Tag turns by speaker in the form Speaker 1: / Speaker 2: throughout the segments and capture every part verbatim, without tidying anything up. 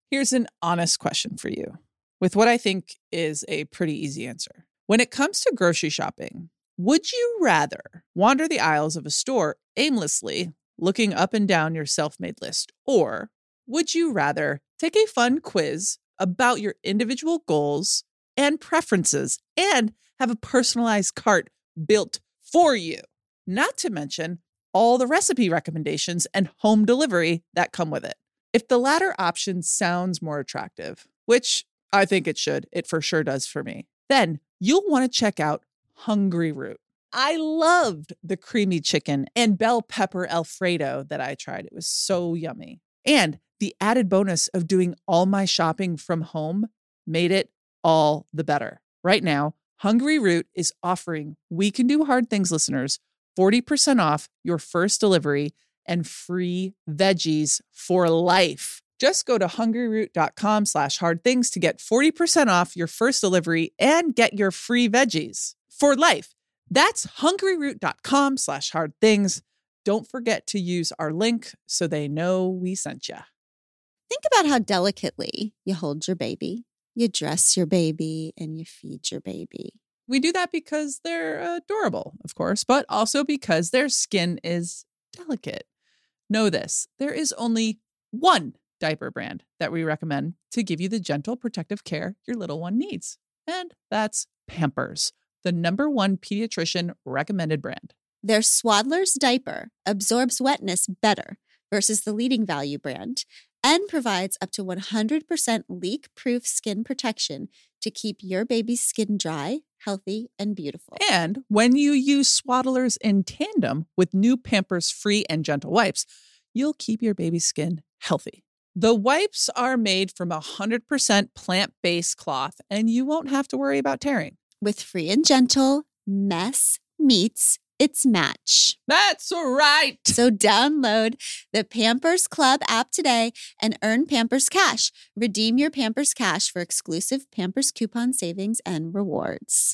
Speaker 1: Here's an honest question for you, with what I think is a pretty easy answer. When it comes to grocery shopping, would you rather wander the aisles of a store aimlessly, looking up and down your self-made list, or would you rather take a fun quiz about your individual goals and preferences and have a personalized cart built for you? Not to mention all the recipe recommendations and home delivery that come with it. If the latter option sounds more attractive, which I think it should, it for sure does for me, then you'll want to check out Hungryroot. I loved the creamy chicken and bell pepper Alfredo that I tried. It was so yummy. And the added bonus of doing all my shopping from home made it all the better. Right now, Hungryroot is offering We Can Do Hard Things listeners forty percent off your first delivery and free veggies for life. Just go to hungryroot.com slash hard things to get forty percent off your first delivery and get your free veggies for life. That's hungryroot.com slash hard things. Don't forget to use our link so they know we sent you.
Speaker 2: Think about how delicately you hold your baby, you dress your baby, and you feed your baby.
Speaker 1: We do that because they're adorable, of course, but also because their skin is delicate. Know this, there is only one diaper brand that we recommend to give you the gentle protective care your little one needs. And that's Pampers, the number one pediatrician recommended brand.
Speaker 2: Their Swaddler's diaper absorbs wetness better versus the leading value brand and provides up to one hundred percent leak-proof skin protection to keep your baby's skin dry, healthy, and beautiful.
Speaker 1: And when you use Swaddlers in tandem with new Pampers Free and Gentle wipes, you'll keep your baby's skin healthy. The wipes are made from one hundred percent plant-based cloth, and you won't have to worry about tearing.
Speaker 2: With Free and Gentle, mess meets its match.
Speaker 1: That's right.
Speaker 2: So download the Pampers Club app today and earn Pampers Cash. Redeem your Pampers Cash for exclusive Pampers coupon savings and rewards.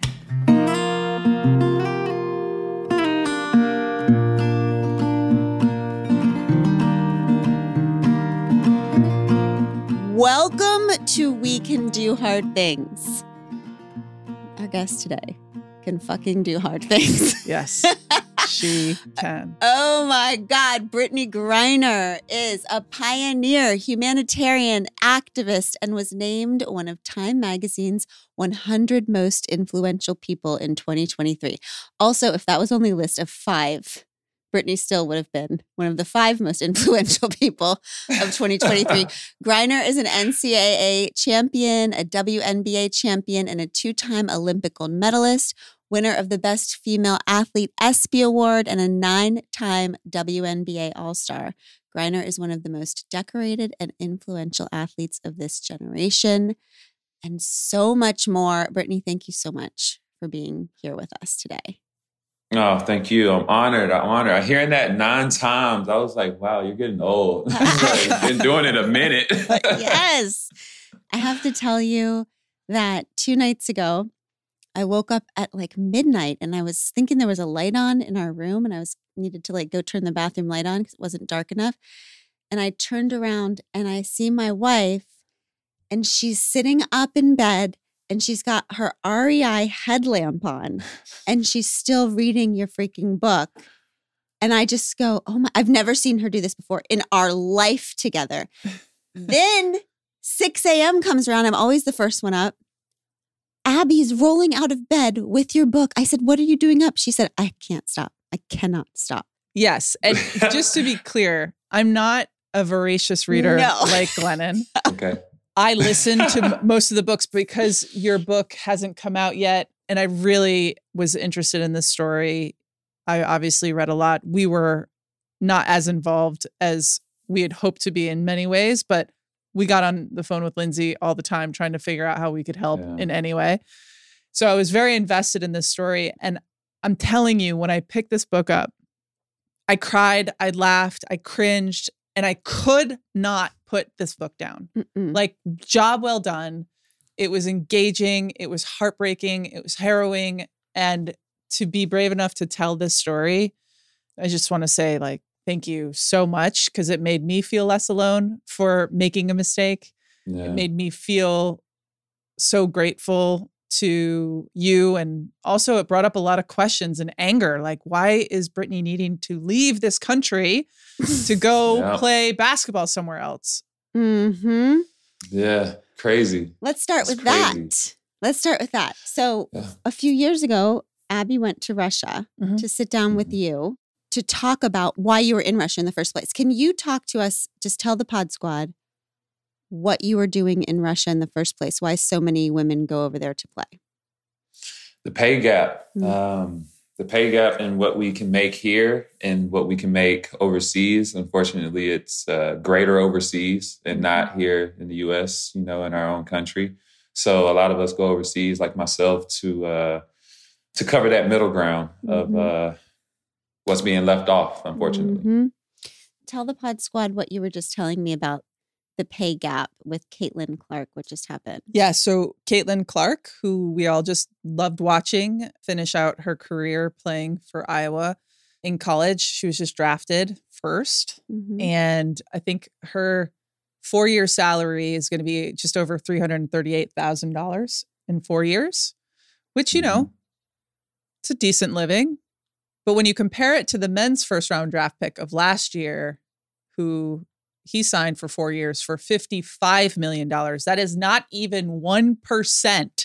Speaker 2: Welcome to We Can Do Hard Things. Our guest today can fucking do hard things.
Speaker 1: Yes, she can.
Speaker 2: Oh my God. Brittney Griner is a pioneer, humanitarian activist, and was named one of Time Magazine's one hundred most influential people in twenty twenty-three. Also, if that was only a list of five, Brittney still would have been one of the five most influential people of twenty twenty-three. Griner is an N C double A champion, a W N B A champion, and a two-time Olympic gold medalist, winner of the Best Female Athlete ESPY Award, and a nine-time W N B A All-Star. Griner is one of the most decorated and influential athletes of this generation, and so much more. Brittney, thank you so much for being here with us today.
Speaker 3: Oh, thank you. I'm honored. I'm honored. Hearing that nine times, I was like, wow, you're getting old. Like, been doing it a minute.
Speaker 2: Yes. I have to tell you that two nights ago, I woke up at like midnight and I was thinking there was a light on in our room and I was needed to like go turn the bathroom light on because it wasn't dark enough. And I turned around and I see my wife and she's sitting up in bed and she's got her R E I headlamp on and she's still reading your freaking book. And I just go, oh my, I've never seen her do this before in our life together. Then six a.m. comes around. I'm always the first one up. Abby's rolling out of bed with your book. I said, what are you doing up? She said, I can't stop. I cannot stop.
Speaker 1: Yes. And just to be clear, I'm not a voracious reader
Speaker 2: No.
Speaker 1: like Glennon.
Speaker 3: Okay.
Speaker 1: I listen to m- most of the books because your book hasn't come out yet. And I really was interested in this story. I obviously read a lot. We were not as involved as we had hoped to be in many ways, but we got on the phone with Lindsay all the time trying to figure out how we could help
Speaker 3: Yeah.
Speaker 1: in any way. So I was very invested in this story. And I'm telling you, when I picked this book up, I cried, I laughed, I cringed, and I could not put this book down.
Speaker 2: Mm-mm.
Speaker 1: Like, job well done. It was engaging. It was heartbreaking. It was harrowing. And to be brave enough to tell this story, I just want to say, like, Thank you so much, because it made me feel less alone for making a mistake.
Speaker 3: Yeah.
Speaker 1: It made me feel so grateful to you. And also it brought up a lot of questions and anger. Like, why is Brittany needing to leave this country to go
Speaker 3: Yeah.
Speaker 1: play basketball somewhere else?
Speaker 2: Mm-hmm.
Speaker 3: Yeah. Crazy.
Speaker 2: Let's start
Speaker 3: That's
Speaker 2: with
Speaker 3: crazy.
Speaker 2: that. Let's start with that. So
Speaker 3: Yeah.
Speaker 2: a few years ago, Abby went to Russia
Speaker 1: Mhm.
Speaker 2: to sit down with
Speaker 3: Mhm.
Speaker 2: you to talk about why you were in Russia in the first place. Can you talk to us, just tell the Pod Squad what you were doing in Russia in the first place, why so many women go over there to play?
Speaker 3: The pay gap.
Speaker 2: Mm.
Speaker 3: Um, the pay gap in what we can make here and what we can make overseas. Unfortunately, it's uh, greater overseas and not here in the U S, you know, in our own country. So a lot of us go overseas, like myself, to uh, to cover that middle ground of
Speaker 2: Mhm.
Speaker 3: uh, what's being left off, unfortunately.
Speaker 2: Mhm. Tell the Pod Squad what you were just telling me about the pay gap with Caitlin Clark, what just happened.
Speaker 1: Yeah. So Caitlin Clark, who we all just loved watching finish out her career playing for Iowa in college, she was just drafted first.
Speaker 2: Mhm.
Speaker 1: And I think her four-year salary is going to be just over three hundred thirty-eight thousand dollars in four years, which, you know, it's a decent living. But when you compare it to the men's first-round draft pick of last year, who he signed for four years for fifty-five million dollars, that is not even one percent.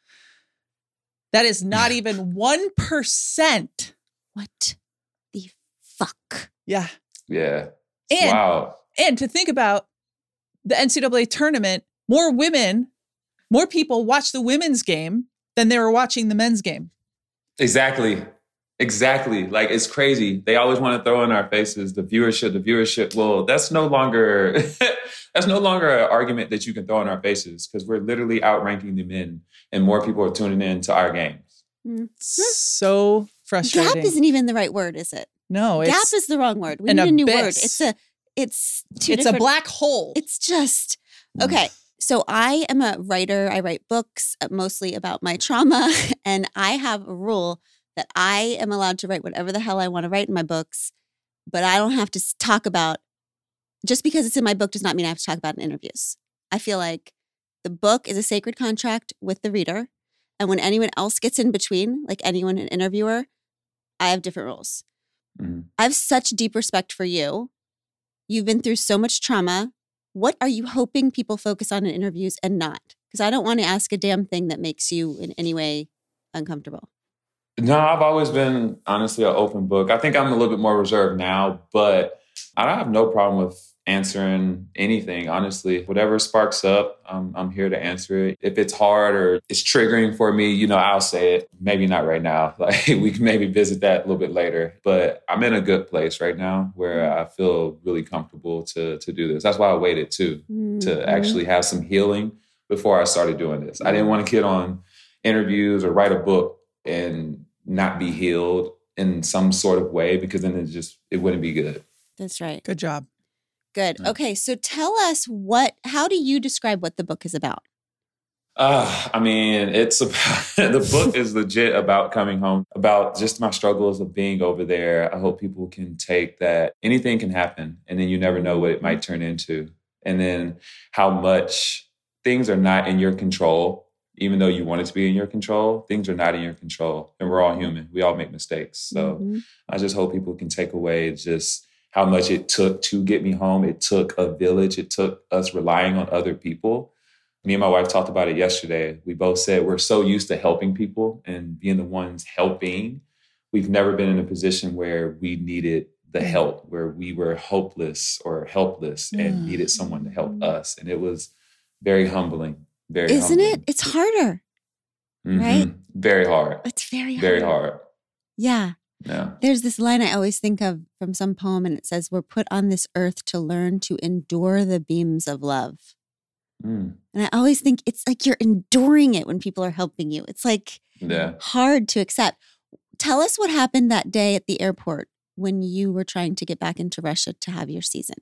Speaker 1: That is not even one percent.
Speaker 2: What the fuck?
Speaker 1: Yeah.
Speaker 3: Yeah.
Speaker 1: And
Speaker 3: Wow.
Speaker 1: And to think about the N C double A tournament, more women, more people watch the women's game than they were watching the men's game.
Speaker 3: Exactly. Exactly. Like, it's crazy. They always want to throw in our faces the viewership, the viewership. Well, that's no longer that's no longer an argument that you can throw in our faces, because we're literally outranking the men and more people are tuning in to our games.
Speaker 2: Mm.
Speaker 1: So frustrating.
Speaker 2: Gap isn't even the right word, is it?
Speaker 1: no,
Speaker 2: Gap
Speaker 1: it's
Speaker 2: is the wrong word. We
Speaker 1: an
Speaker 2: need a new word.
Speaker 1: abyss.
Speaker 2: It's a it's two
Speaker 1: it's a
Speaker 2: different-
Speaker 1: black hole.
Speaker 2: It's just okay. So I am a writer. I write books uh, mostly about my trauma, and I have a rule that I am allowed to write whatever the hell I want to write in my books, but I don't have to s- talk about, just because it's in my book does not mean I have to talk about it in interviews. I feel like the book is a sacred contract with the reader. And when anyone else gets in between, like anyone, an interviewer, I have different rules.
Speaker 3: Mhm.
Speaker 2: I have such deep respect for you. You've been through so much trauma. What are you hoping people focus on in interviews and not? Because I don't want to ask a damn thing that makes you in any way uncomfortable.
Speaker 3: No, I've always been, honestly, an open book. I think I'm a little bit more reserved now, but I have no problem with answering anything, honestly. Whatever sparks up, I'm, I'm here to answer it. If it's hard or it's triggering for me, you know, I'll say it. Maybe not right now. Like, we can maybe visit that a little bit later. But I'm in a good place right now where I feel really comfortable to, to do this. That's why I waited, too,
Speaker 2: Mhm.
Speaker 3: to actually have some healing before I started doing this. I didn't want to get on interviews or write a book and not be healed in some sort of way, because then it just, it wouldn't be good.
Speaker 2: That's right.
Speaker 1: Good job.
Speaker 2: Good.
Speaker 3: Yeah.
Speaker 2: Okay. So tell us what, how do you describe what the book is about?
Speaker 3: Uh, I mean, it's about, the book is legit about coming home, about just my struggles of being over there. I hope people can take that anything can happen, and then you never know what it might turn into. And then how much things are not in your control, even though you want it to be in your control, things are not in your control. And we're all human. We all make mistakes. So
Speaker 2: Mhm.
Speaker 3: I just hope people can take away just how much it took to get me home. It took a village. It took us relying on other people. Me and my wife talked about it yesterday. We both said we're so used to helping people and being the ones helping. We've never been in a position where we needed the help, where we were hopeless or helpless and
Speaker 1: Mm.
Speaker 3: needed someone to help us. And it was very humbling. Very
Speaker 2: Isn't
Speaker 3: humbling.
Speaker 2: it? It's harder.
Speaker 3: Mhm.
Speaker 2: right?
Speaker 3: Very hard.
Speaker 2: It's very hard.
Speaker 3: Very hard.
Speaker 2: Yeah.
Speaker 3: Yeah.
Speaker 2: There's this line I always think of from some poem, and it says, "We're put on this earth to learn to endure the beams of love."
Speaker 3: Mm.
Speaker 2: And I always think it's like you're enduring it when people are helping you. It's like
Speaker 3: Yeah.
Speaker 2: hard to accept. Tell us what happened that day at the airport when you were trying to get back into Russia to have your season.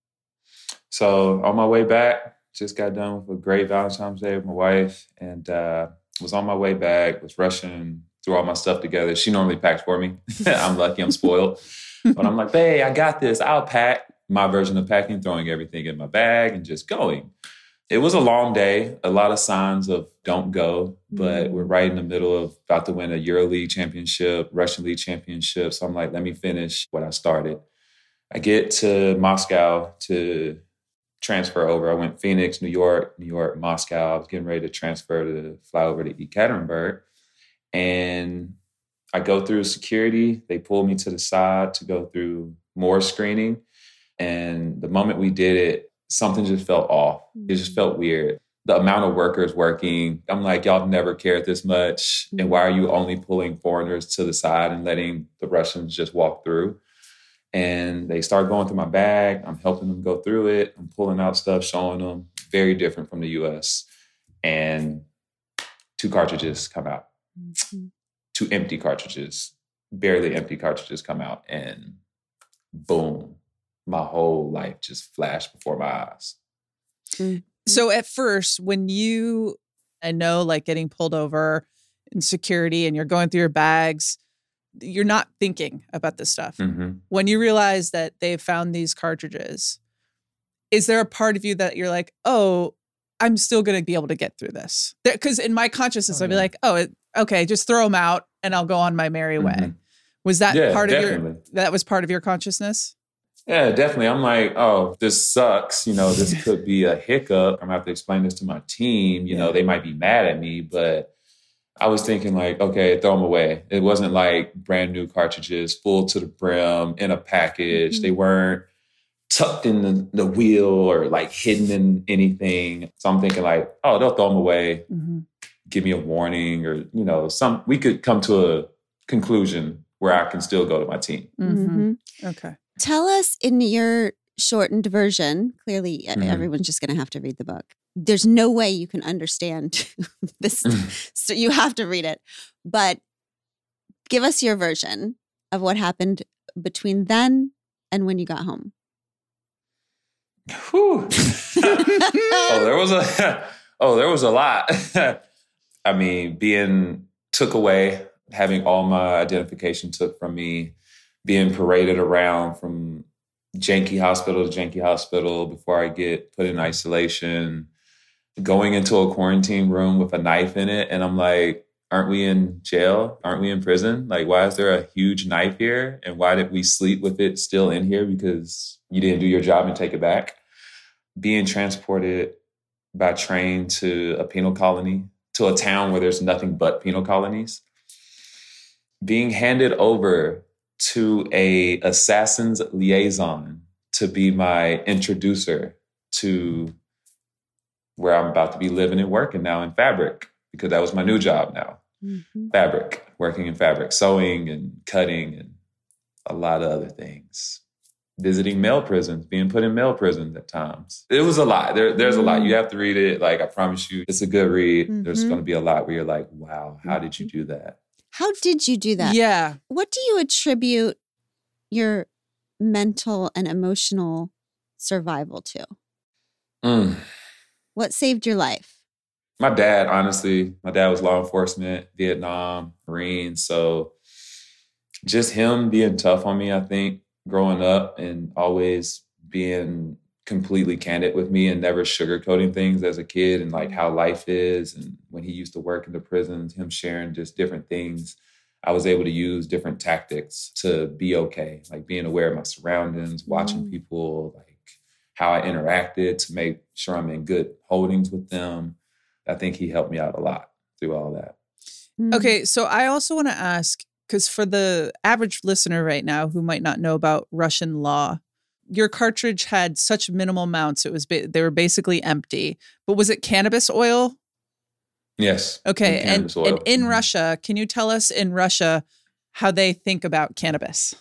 Speaker 3: So on my way back, just got done with a great Valentine's Day with my wife, and uh, was on my way back, was rushing threw all my stuff together. She normally packs for me. I'm lucky, I'm spoiled. But I'm like, hey, I got this. I'll pack. My version of packing, throwing everything in my bag and just going. It was a long day, a lot of signs of don't go, but mm-hmm. we're right in the middle of about to win a EuroLeague championship, Russian League championship. So I'm like, let me finish what I started. I get to Moscow to transfer over. I went Phoenix, New York, New York, Moscow. I was getting ready to transfer to fly over to Ekaterinburg. And I go through security. They pull me to the side to go through more screening. And the moment we did it, something just felt off. It just felt weird. The amount of workers working, I'm like, y'all never cared this much. And why are you only pulling foreigners to the side and letting the Russians just walk through? And they start going through my bag. I'm helping them go through it. I'm pulling out stuff, showing them. Very different from the U S. And two cartridges come out. Mm-hmm. Two empty cartridges, barely empty cartridges come out. And boom. My whole life just flashed before my eyes.
Speaker 1: So at first, when you, I know like getting pulled over in security and you're going through your bags, you're not thinking about this stuff. Mm-hmm. When you realize that they've found these cartridges, is there a part of you that you're like, oh, I'm still going to be able to get through this? Because in my consciousness, oh, I'd be yeah. like, oh, it, okay, just throw them out and I'll go on my merry way. Mm-hmm. Was that
Speaker 3: yeah,
Speaker 1: part
Speaker 3: definitely.
Speaker 1: of your, that was part of your consciousness?
Speaker 3: Yeah, definitely. I'm like, oh, this sucks. You know, this could be a hiccup. I'm going to have to explain this to my team. You yeah. know, they might be mad at me, but I was thinking like, okay, throw them away. It wasn't like brand new cartridges, full to the brim, in a package. Mm-hmm. They weren't tucked in the, the wheel or like hidden in anything. So I'm thinking like, oh, they'll throw them away. Mm-hmm. Give me a warning or, you know, some, we could come to a conclusion where I can still go to my team.
Speaker 1: Mm-hmm. Okay.
Speaker 2: Tell us in your shortened version, clearly mm-hmm. everyone's just going to have to read the book. There's no way you can understand this, so you have to read it. But give us your version of what happened between then and when you got home.
Speaker 3: Whew. oh, there was a oh, there was a lot. I mean, being took away, having all my identification took from me, being paraded around from janky hospital to janky hospital before I get put in isolation, going into a quarantine room with a knife in it. And I'm like, aren't we in jail? Aren't we in prison? Like, why is there a huge knife here? And why did we sleep with it still in here? Because you didn't do your job and take it back. Being transported by train to a penal colony, to a town where there's nothing but penal colonies. Being handed over to a assassin's liaison to be my introducer to where I'm about to be living and working now in fabric, because that was my new job now. Mm-hmm. Fabric, working in fabric, sewing and cutting and a lot of other things. Visiting male prisons, being put in male prisons at times. It was a lot. There, there's a lot. You have to read it. Like, I promise you, it's a good read. Mm-hmm. There's going to be a lot where you're like, wow, how did you do that?
Speaker 2: How did you do that?
Speaker 1: Yeah.
Speaker 2: What do you attribute your mental and emotional survival to?
Speaker 3: Mm.
Speaker 2: What saved your life?
Speaker 3: My dad, honestly. My dad was law enforcement, Vietnam, Marine. So just him being tough on me, I think, growing up and always being completely candid with me and never sugarcoating things as a kid and like how life is. And when he used to work in the prisons, him sharing just different things, I was able to use different tactics to be okay. Like being aware of my surroundings, watching mm. people, like how I interacted to make sure I'm in good holdings with them. I think he helped me out a lot through all that.
Speaker 2: Mm.
Speaker 1: Okay. So I also want to ask, because for the average listener right now who might not know about Russian law, your cartridge had such minimal amounts. It was ba- they were basically empty. But was it cannabis oil?
Speaker 3: Yes.
Speaker 1: Okay. And,
Speaker 3: and
Speaker 1: in
Speaker 3: mm-hmm.
Speaker 1: Russia, can you tell us in Russia how they think about cannabis?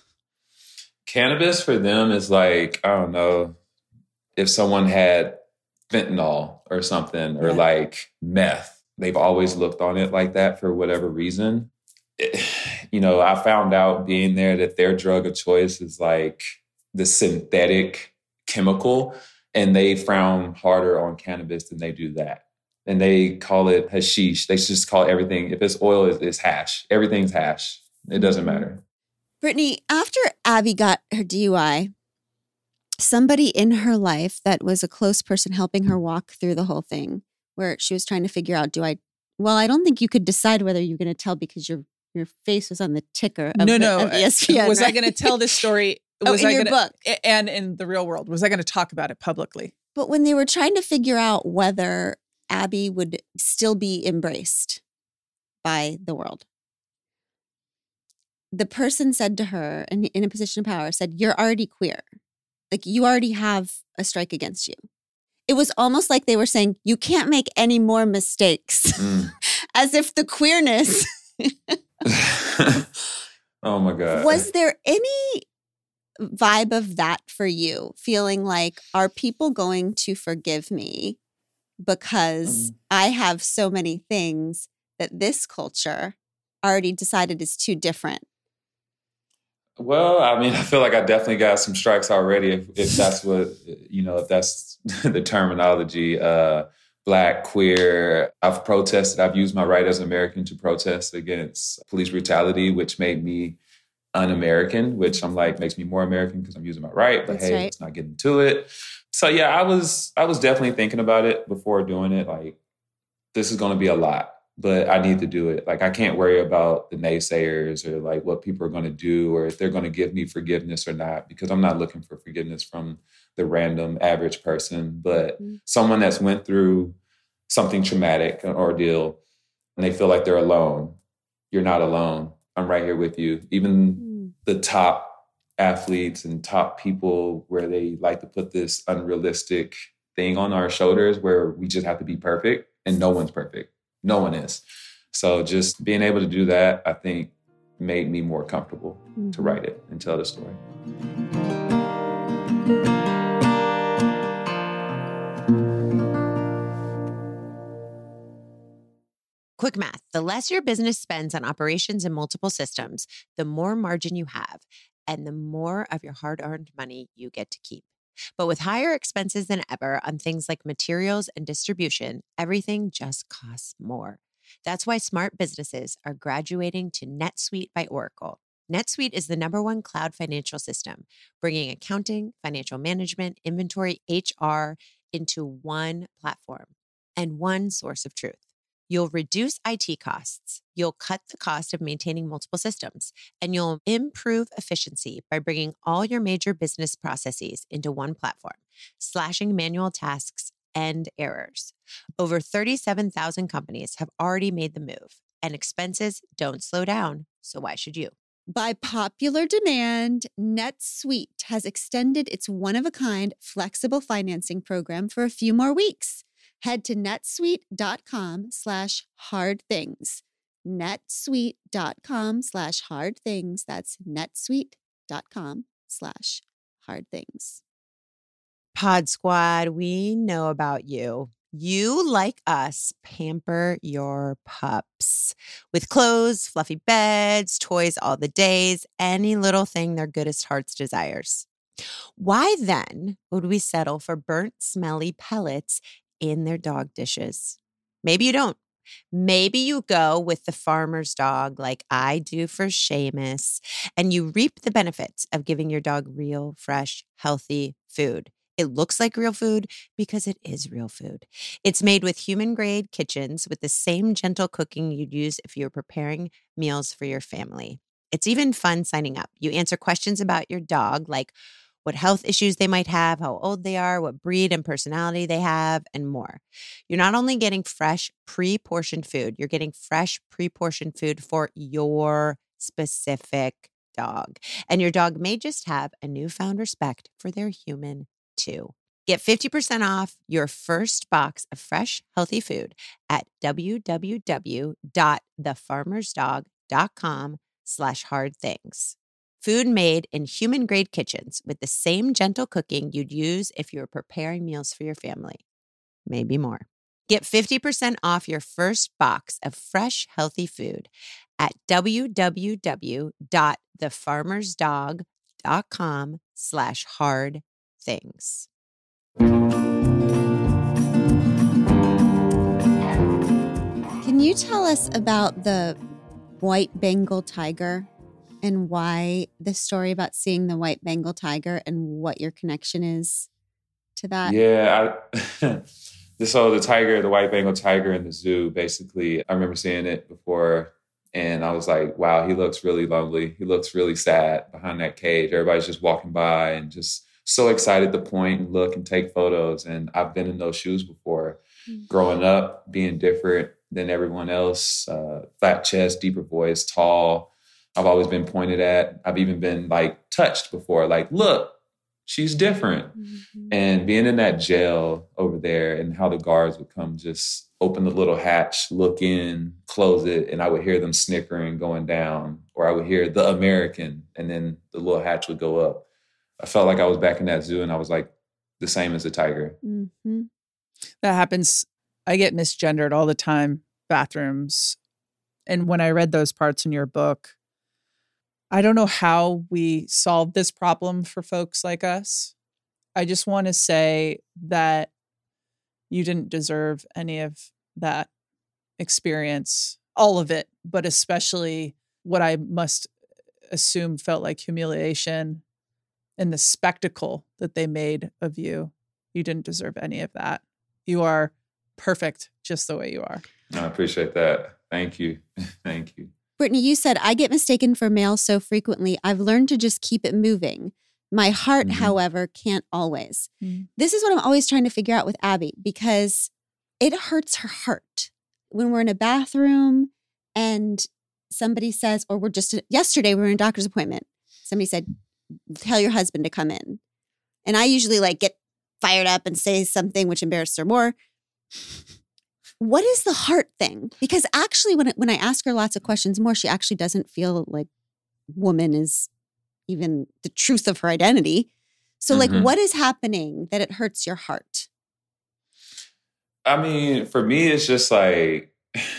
Speaker 3: Cannabis for them is like, I don't know, if someone had fentanyl or something or yeah. like meth, they've always looked on it like that for whatever reason. It, you know, I found out being there that their drug of choice is like the synthetic chemical, and they frown harder on cannabis than they do that. and they call it hashish. They just call everything, if it's oil, it's, it's hash. Everything's hash. It doesn't matter.
Speaker 2: Brittany, after Abby got her D U I, somebody in her life that was a close person helping her walk through the whole thing, where she was trying to figure out, do I, well, I don't think you could decide whether you're going to tell because your your face was on the ticker of,
Speaker 1: no,
Speaker 2: the,
Speaker 1: no.
Speaker 2: of E S P N.
Speaker 1: Was
Speaker 2: right?
Speaker 1: I going to tell this story?
Speaker 2: Oh,
Speaker 1: was
Speaker 2: in
Speaker 1: I
Speaker 2: your
Speaker 1: gonna,
Speaker 2: book.
Speaker 1: And in the real world, was I going to talk about it publicly?
Speaker 2: But when they were trying to figure out whether Abby would still be embraced by the world, the person said to her, in, in a position of power, said, you're already queer. Like, you already have a strike against you. It was almost like they were saying, you can't make any more mistakes.
Speaker 3: Mm.
Speaker 2: As if the queerness...
Speaker 3: Oh my God.
Speaker 2: Was there any vibe of that for you? Feeling like, are people going to forgive me because mm. I have so many things that this culture already decided is too different?
Speaker 3: Well, I mean, I feel like I definitely got some strikes already, if, if that's what, you know, if that's the terminology. Uh, Black, queer. I've protested. I've used my right as an American to protest against police brutality, which made me un-American, which I'm like, makes me more American because I'm using my right. But
Speaker 2: That's
Speaker 3: hey,
Speaker 2: right.
Speaker 3: let's not get into it. So yeah, I was I was definitely thinking about it before doing it. Like, this is going to be a lot, but I need to do it. Like, I can't worry about the naysayers or like what people are going to do or if they're going to give me forgiveness or not, because I'm not looking for forgiveness from the random average person, but mm-hmm. someone that's went through something traumatic, an ordeal, and they feel like they're alone. You're not alone. I'm right here with you. Even mm-hmm. the top athletes and top people where they like to put this unrealistic thing on our shoulders where we just have to be perfect, and no one's perfect. No one is. So just being able to do that, I think, made me more comfortable mm-hmm. to write it and tell the story.
Speaker 4: Quick math. The less your business spends on operations and multiple systems, the more margin you have and the more of your hard-earned money you get to keep. But with higher expenses than ever on things like materials and distribution, everything just costs more. That's why smart businesses are graduating to NetSuite by Oracle. NetSuite is the number one cloud financial system, bringing accounting, financial management, inventory, H R into one platform and one source of truth. You'll reduce I T costs, you'll cut the cost of maintaining multiple systems, and you'll improve efficiency by bringing all your major business processes into one platform, slashing manual tasks and errors. Over thirty-seven thousand companies have already made the move, and expenses don't slow down, so why should you?
Speaker 2: By popular demand, NetSuite has extended its one-of-a-kind flexible financing program for a few more weeks. Head to netsuite.com slash hard things. netsuite.com slash hard things. That's netsuite.com slash hard things.
Speaker 4: Pod Squad, we know about you. You, like us, pamper your pups with clothes, fluffy beds, toys all the days, any little thing their goodest hearts desires. Why then would we settle for burnt, smelly pellets in their dog dishes? Maybe you don't. Maybe you go with the farmer's dog like I do for Seamus, and you reap the benefits of giving your dog real, fresh, healthy food. It looks like real food because it is real food. It's made with human-grade kitchens with the same gentle cooking you'd use if you were preparing meals for your family. It's even fun signing up. You answer questions about your dog, like what health issues they might have, how old they are, what breed and personality they have, and more. You're not only getting fresh, pre-portioned food, you're getting fresh, pre-portioned food for your specific dog. And your dog may just have a newfound respect for their human too. Get fifty percent off your first box of fresh, healthy food at www.thefarmersdog.com slash hard things. Food made in human-grade kitchens with the same gentle cooking you'd use if you were preparing meals for your family. Maybe more. Get fifty percent off your first box of fresh, healthy food at www.thefarmersdog.com slash hard things.
Speaker 2: you tell us about the white Bengal tiger and why the story about seeing the white Bengal tiger and what your connection is to that?
Speaker 3: Yeah. I, so the tiger, the white Bengal tiger in the zoo, basically, I remember seeing it before and I was like, wow, he looks really lonely. He looks really sad behind that cage. Everybody's just walking by and just so excited to point and look and take photos. And I've been in those shoes before. Mm-hmm. Growing up, being different than everyone else, uh, flat chest, deeper voice, tall. I've always been pointed at. I've even been like touched before, like, look, she's different. Mm-hmm. And being in that jail over there and how the guards would come just open the little hatch, look in, close it, and I would hear them snickering going down, or I would hear the American, and then the little hatch would go up. I felt like I was back in that zoo and I was like the same as the tiger.
Speaker 2: Mm-hmm.
Speaker 1: That happens. I get misgendered all the time, bathrooms. And when I read those parts in your book, I don't know how we solve this problem for folks like us. I just want to say that you didn't deserve any of that experience, all of it, but especially what I must assume felt like humiliation and the spectacle that they made of you. You didn't deserve any of that. You are perfect just the way you are.
Speaker 3: I appreciate that. Thank you. Thank you.
Speaker 2: Brittany, you said, I get mistaken for male so frequently. I've learned to just keep it moving. My heart, mm-hmm. however, can't always. Mm-hmm. This is what I'm always trying to figure out with Abby, because it hurts her heart when we're in a bathroom and somebody says, or we're just, yesterday we were in a doctor's appointment. Somebody said, tell your husband to come in. And I usually like get fired up and say something which embarrasses her more. What is the heart thing? Because actually when, when I ask her lots of questions more, she actually doesn't feel like woman is even the truth of her identity. So mm-hmm. like what is happening that it hurts your heart?
Speaker 3: I mean, for me, it's just like,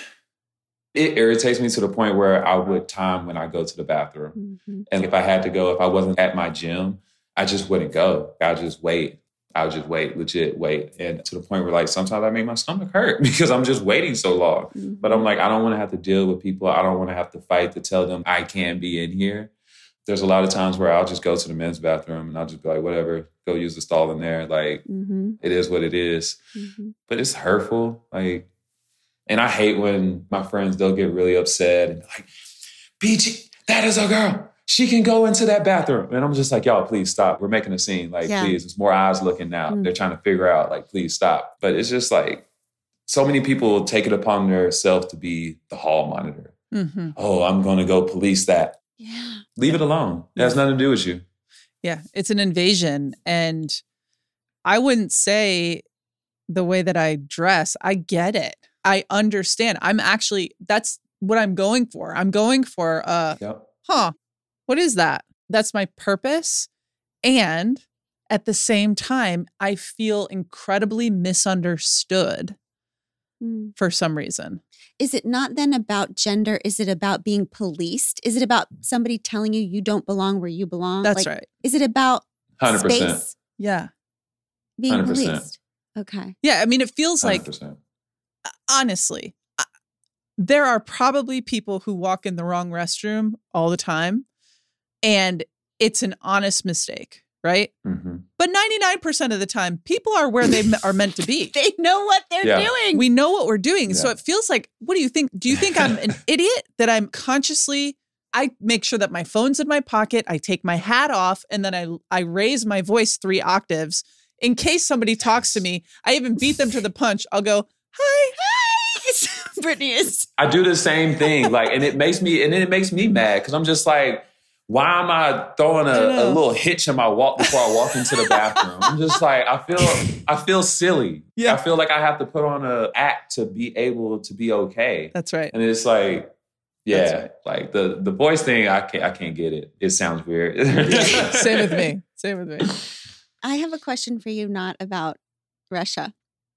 Speaker 3: it irritates me to the point where I would time when I go to the bathroom. Mm-hmm. And if I had to go, if I wasn't at my gym, I just wouldn't go. I'd just wait. I would just wait, legit wait. And to the point where like sometimes I make my stomach hurt because I'm just waiting so long. Mm-hmm. But I'm like, I don't want to have to deal with people. I don't want to have to fight to tell them I can be in here. There's a lot of times where I'll just go to the men's bathroom and I'll just be like, whatever, go use the stall in there. Like, mm-hmm. it is what it is. Mm-hmm. But it's hurtful. Like, and I hate when my friends, they'll get really upset and be like, B G, that is a girl. She can go into that bathroom. And I'm just like, y'all, please stop. We're making a scene. Like, yeah. please, there's more eyes looking now. Mm-hmm. They're trying to figure out, like, please stop. But it's just like, so many people take it upon themselves to be the hall monitor. Mm-hmm. Oh, I'm going to go police that.
Speaker 2: Yeah.
Speaker 3: Leave it alone. It has nothing to do with you.
Speaker 1: Yeah, it's an invasion. And I wouldn't say the way that I dress, I get it. I understand. I'm actually, that's what I'm going for. I'm going for, uh, yep. huh, what is that? That's my purpose. And at the same time, I feel incredibly misunderstood mm. for some reason.
Speaker 2: Is it not then about gender? Is it about being policed? Is it about somebody telling you you don't belong where you belong?
Speaker 1: That's
Speaker 2: like,
Speaker 1: right.
Speaker 2: Is it about
Speaker 3: one hundred percent.
Speaker 2: Space
Speaker 1: yeah.
Speaker 2: being
Speaker 3: one hundred percent.
Speaker 2: Policed? Okay.
Speaker 1: Yeah, I mean, it feels
Speaker 3: one hundred percent.
Speaker 1: Like, honestly, there are probably people who walk in the wrong restroom all the time, and it's an honest mistake, right? Mm-hmm. But ninety-nine percent of the time, people are where they are meant to be.
Speaker 2: They know what they're
Speaker 3: yeah.
Speaker 2: doing.
Speaker 1: We know what we're doing.
Speaker 3: Yeah.
Speaker 1: So it feels like, what do you think? Do you think I'm an idiot that I'm consciously, I make sure that my phone's in my pocket, I take my hat off, and then I I raise my voice three octaves in case somebody talks to me. I even beat them to the punch. I'll go, hi,
Speaker 2: hi. Brittany is.
Speaker 3: I do the same thing. Like, and it makes me, and then it makes me mad because I'm just like, why am I throwing a, a little hitch in my walk before I walk into the bathroom? I'm just like, I feel, I feel silly.
Speaker 1: Yeah.
Speaker 3: I feel like I have to put on an act to be able to be okay.
Speaker 1: That's right.
Speaker 3: And it's like, yeah,
Speaker 1: right.
Speaker 3: like the the voice thing, I can't, I can't get it. It sounds weird.
Speaker 1: Same with me. Same with me.
Speaker 2: I have a question for you, not about Russia.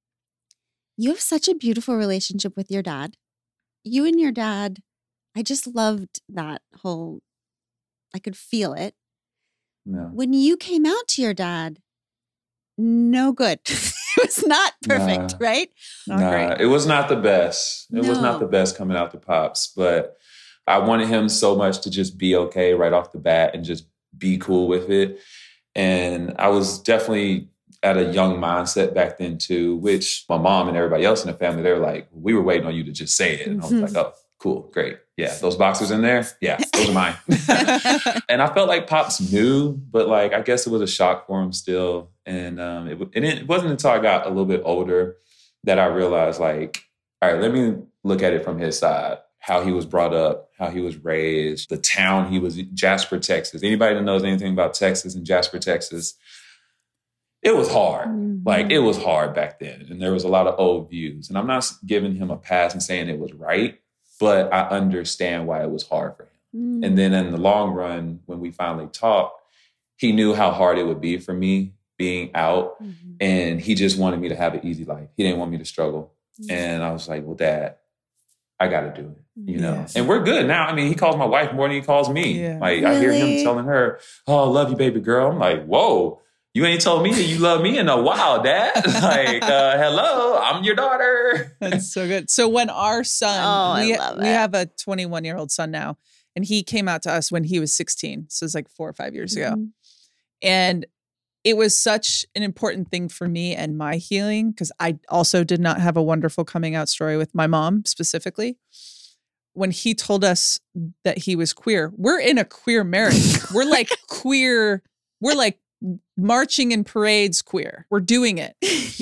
Speaker 2: You have such a beautiful relationship with your dad. You and your dad, I just loved that whole, I could feel it.
Speaker 3: No.
Speaker 2: When you came out to your dad, no good. It was not perfect,
Speaker 3: Nah.
Speaker 2: right?
Speaker 1: Not
Speaker 3: nah,
Speaker 1: great.
Speaker 3: it was not the best. It was
Speaker 2: No.
Speaker 3: not the best coming out to Pops, but I wanted him so much to just be okay right off the bat and just be cool with it. And I was definitely at a young mindset back then too, which my mom and everybody else in the family, they were like, we were waiting on you to just say it. And I was like, oh, cool, great. Yeah, those boxers in there, yeah, those are mine. And I felt like Pops knew, but like, I guess it was a shock for him still. And um, it, and it wasn't until I got a little bit older that I realized like, all right, let me look at it from his side. How he was brought up, how he was raised, the town he was in, Jasper, Texas. Anybody that knows anything about Texas and Jasper, Texas, it was hard.
Speaker 2: Mhm.
Speaker 3: Like, it was hard back then. And there was a lot of old views. And I'm not giving him a pass and saying it was right, but I understand why it was hard for him.
Speaker 2: Mm.
Speaker 3: And then in the long run, when we finally talked, he knew how hard it would be for me being out.
Speaker 2: Mhm.
Speaker 3: And he just wanted me to have an easy life. He didn't want me to struggle.
Speaker 2: Mhm.
Speaker 3: And I was like, well, Dad, I got to do it. You know,
Speaker 1: Yes.
Speaker 3: and we're good now. I mean, he calls my wife more than he calls me.
Speaker 1: Yeah.
Speaker 3: Like, I hear
Speaker 2: Really?
Speaker 3: him telling her, oh, I love you, baby girl. I'm like, whoa, you ain't told me that you love me in a while, Dad. Like, uh, hello, I'm your daughter.
Speaker 1: That's so good. So when our son,
Speaker 2: Oh, I
Speaker 1: we,
Speaker 2: love
Speaker 1: we
Speaker 2: it.
Speaker 1: have a twenty-one year old son now, and he came out to us when he was sixteen. So it's like four or five years ago.
Speaker 2: Mhm.
Speaker 1: And it was such an important thing for me and my healing because I also did not have a wonderful coming out story with my mom specifically. When he told us that he was queer, we're in a queer marriage. We're like queer, we're like marching in parades queer. We're doing it.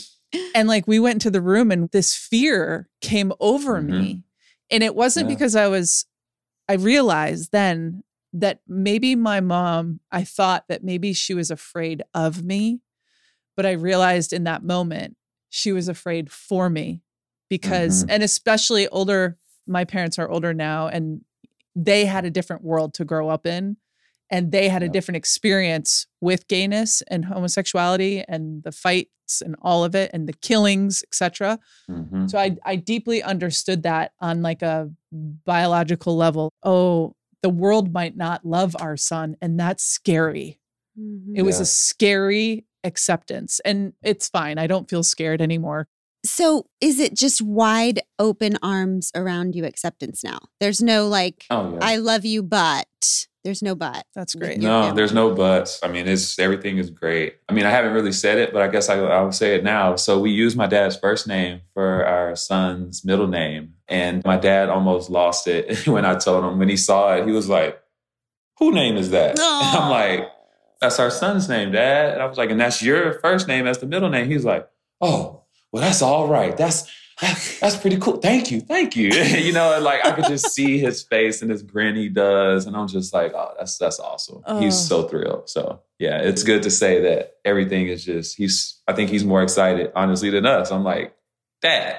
Speaker 1: And like we went into the room and this fear came over
Speaker 3: Mhm.
Speaker 1: me. And it wasn't
Speaker 3: Yeah.
Speaker 1: because I was, I realized then that maybe my mom, I thought that maybe she was afraid of me. But I realized in that moment, she was afraid for me because,
Speaker 3: Mhm.
Speaker 1: and especially older, my parents are older now and they had a different world to grow up in. And they had a
Speaker 3: Yep.
Speaker 1: different experience with gayness and homosexuality and the fights and all of it and the killings, et cetera.
Speaker 3: Mhm.
Speaker 1: So I, I deeply understood that on like a biological level. Oh, the world might not love our son. And that's scary.
Speaker 2: Mhm.
Speaker 1: It was
Speaker 3: Yeah.
Speaker 1: a scary acceptance. And it's fine. I don't feel scared anymore.
Speaker 2: So is it just wide open arms around you acceptance now? There's no like,
Speaker 3: Oh, yeah.
Speaker 2: I love you, but there's no but.
Speaker 1: That's
Speaker 2: with
Speaker 1: great.
Speaker 2: your
Speaker 3: No,
Speaker 2: family.
Speaker 3: there's no buts. I mean, it's everything is great. I mean, I haven't really said it, but I guess I, I'll say it now. So we use my dad's first name for our son's middle name. And my dad almost lost it when I told him. When he saw it, he was like, who name is that? And I'm like, that's our son's name, Dad. And I was like, and that's your first name as the middle name. He's like, oh, well, that's all right. That's that, that's pretty cool. Thank you. Thank you. You know, like I could just see his face and his grin he does. And I'm just like, oh, that's that's awesome.
Speaker 1: Oh.
Speaker 3: He's so thrilled. So yeah, it's good to say that everything is just, he's, I think he's more excited, honestly, than us. I'm like, Dad.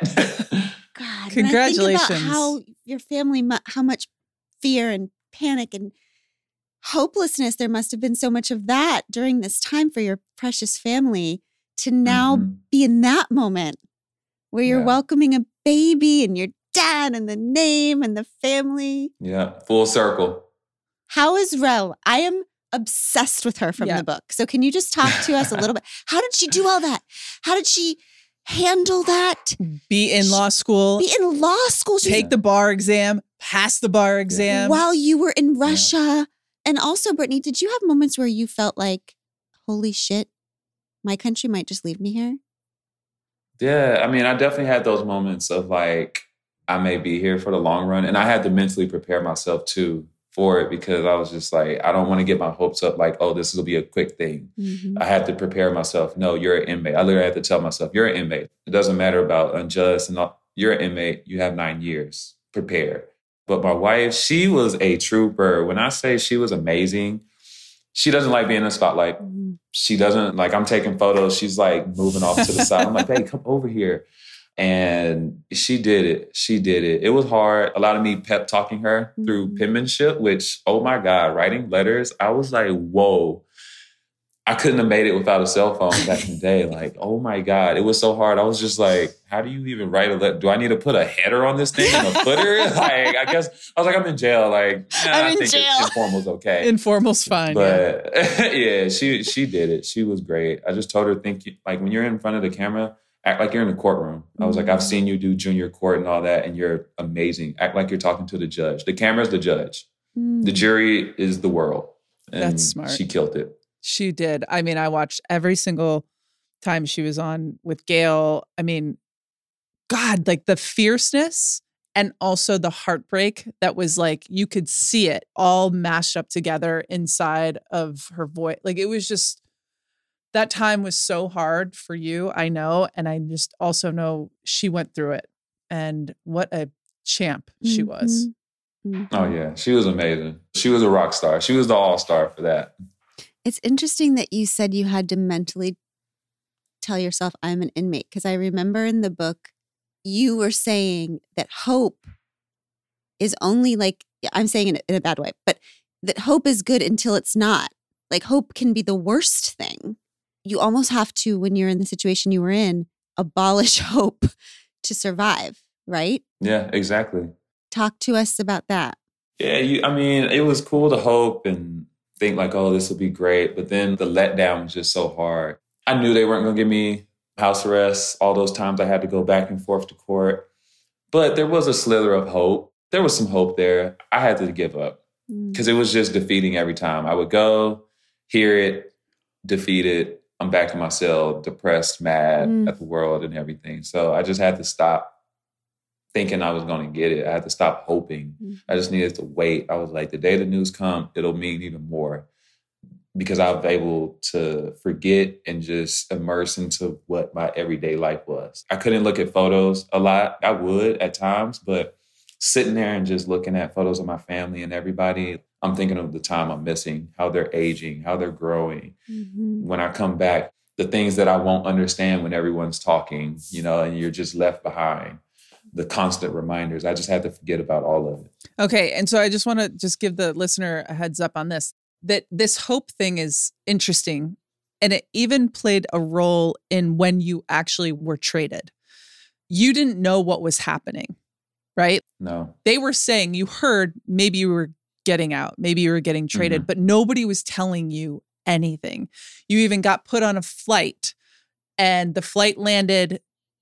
Speaker 2: God,
Speaker 1: Congratulations.
Speaker 2: When I think about how your family, mu- how much fear and panic and hopelessness there must have been so much of that during this time for your precious family to now
Speaker 3: Mhm.
Speaker 2: be in that moment where you're
Speaker 3: Yeah.
Speaker 2: welcoming a baby and your dad and the name and the family.
Speaker 3: Yeah, full circle.
Speaker 2: How is Rel? I am obsessed with her from
Speaker 1: Yeah.
Speaker 2: the book. So can you just talk to us a little bit? How did she do all that? How did she handle that?
Speaker 1: Be in law school,
Speaker 2: Be in law school. She's
Speaker 1: take the bar exam, pass the bar exam.
Speaker 2: while you were in Russia. And also, Brittany, did you have moments where you felt like, holy shit, my country might just leave me here?
Speaker 3: Yeah, I mean, I definitely had those moments of like, I may be here for the long run. And I had to mentally prepare myself too for it because I was just like, I don't want to get my hopes up like, oh, this will be a quick thing.
Speaker 2: Mhm.
Speaker 3: I had to prepare myself. No, you're an inmate. I literally had to tell myself, you're an inmate. It doesn't matter about unjust and all. You're an inmate. You have nine years. Prepare. But my wife, she was a trooper. When I say she was amazing, she doesn't like being in the spotlight.
Speaker 2: Mhm.
Speaker 3: She doesn't, like, I'm taking photos. She's like moving off to the side. I'm like, hey, come over here. And she did it. She did it. It was hard. A lot of me pep talking her through
Speaker 2: Mhm.
Speaker 3: penmanship, which, oh my God, writing letters. I was like, whoa. I couldn't have made it without a cell phone back in the day. Like, oh my God, it was so hard. I was just like, how do you even write a letter? Do I need to put a header on this thing and a footer? Like, I guess, I was like, I'm in jail. Like, nah,
Speaker 2: I'm
Speaker 3: I
Speaker 2: in
Speaker 3: think
Speaker 2: jail.
Speaker 3: It, informal's okay.
Speaker 1: Informal's fine. yeah.
Speaker 3: But yeah, she she did it. She was great. I just told her, think like when you're in front of the camera, Act like you're in the courtroom. I was like, I've seen you do junior court and all that, and you're amazing. Act like you're talking to the judge. The camera's the judge.
Speaker 2: Mm.
Speaker 3: The jury is the world. And
Speaker 1: That's smart.
Speaker 3: She killed it.
Speaker 1: She did. I mean, I watched every single time she was on with Gail. I mean, God, like the fierceness and also the heartbreak that was like, you could see it all mashed up together inside of her voice. Like it was just, that time was so hard for you, I know. And I just also know she went through it. And what a champ she
Speaker 2: Mm-hmm.
Speaker 1: was.
Speaker 2: Mm-hmm.
Speaker 3: Oh, yeah. She was amazing. She was a rock star. She was the all-star for that.
Speaker 2: It's interesting that you said you had to mentally tell yourself, I'm an inmate. Because I remember in the book, you were saying that hope is only like, I'm saying it in a bad way, but that hope is good until it's not. Like hope can be the worst thing. You almost have to, when you're in the situation you were in, abolish hope to survive, right?
Speaker 3: Yeah, exactly.
Speaker 2: Talk to us about that.
Speaker 3: Yeah, you, I mean, it was cool to hope and think like, oh, this will be great. But then the letdown was just so hard. I knew they weren't going to give me house arrest all those times I had to go back and forth to court. But there was a slither of hope. There was some hope there. I had to give up because
Speaker 2: Mm.
Speaker 3: it was just defeating every time. I would go, hear it, defeat it. I'm back in my cell, depressed, mad
Speaker 2: Mm.
Speaker 3: at the world and everything. So I just had to stop thinking I was going to get it. I had to stop hoping.
Speaker 2: Mm.
Speaker 3: I just needed to wait. I was like, the day the news come, it'll mean even more because I was able to forget and just immerse into what my everyday life was. I couldn't look at photos a lot. I would at times, but sitting there and just looking at photos of my family and everybody, I'm thinking of the time I'm missing, how they're aging, how they're growing.
Speaker 2: Mm-hmm.
Speaker 3: When I come back, the things that I won't understand when everyone's talking, you know, and you're just left behind. The constant reminders. I just had to forget about all of it.
Speaker 1: Okay. And so I just want to just give the listener a heads up on this, that this hope thing is interesting. And it even played a role in when you actually were traded. You didn't know what was happening, right?
Speaker 3: No.
Speaker 1: They were saying, you heard maybe you were getting out, maybe you were getting traded,
Speaker 3: Mhm.
Speaker 1: but nobody was telling you anything. You even got put on a flight and the flight landed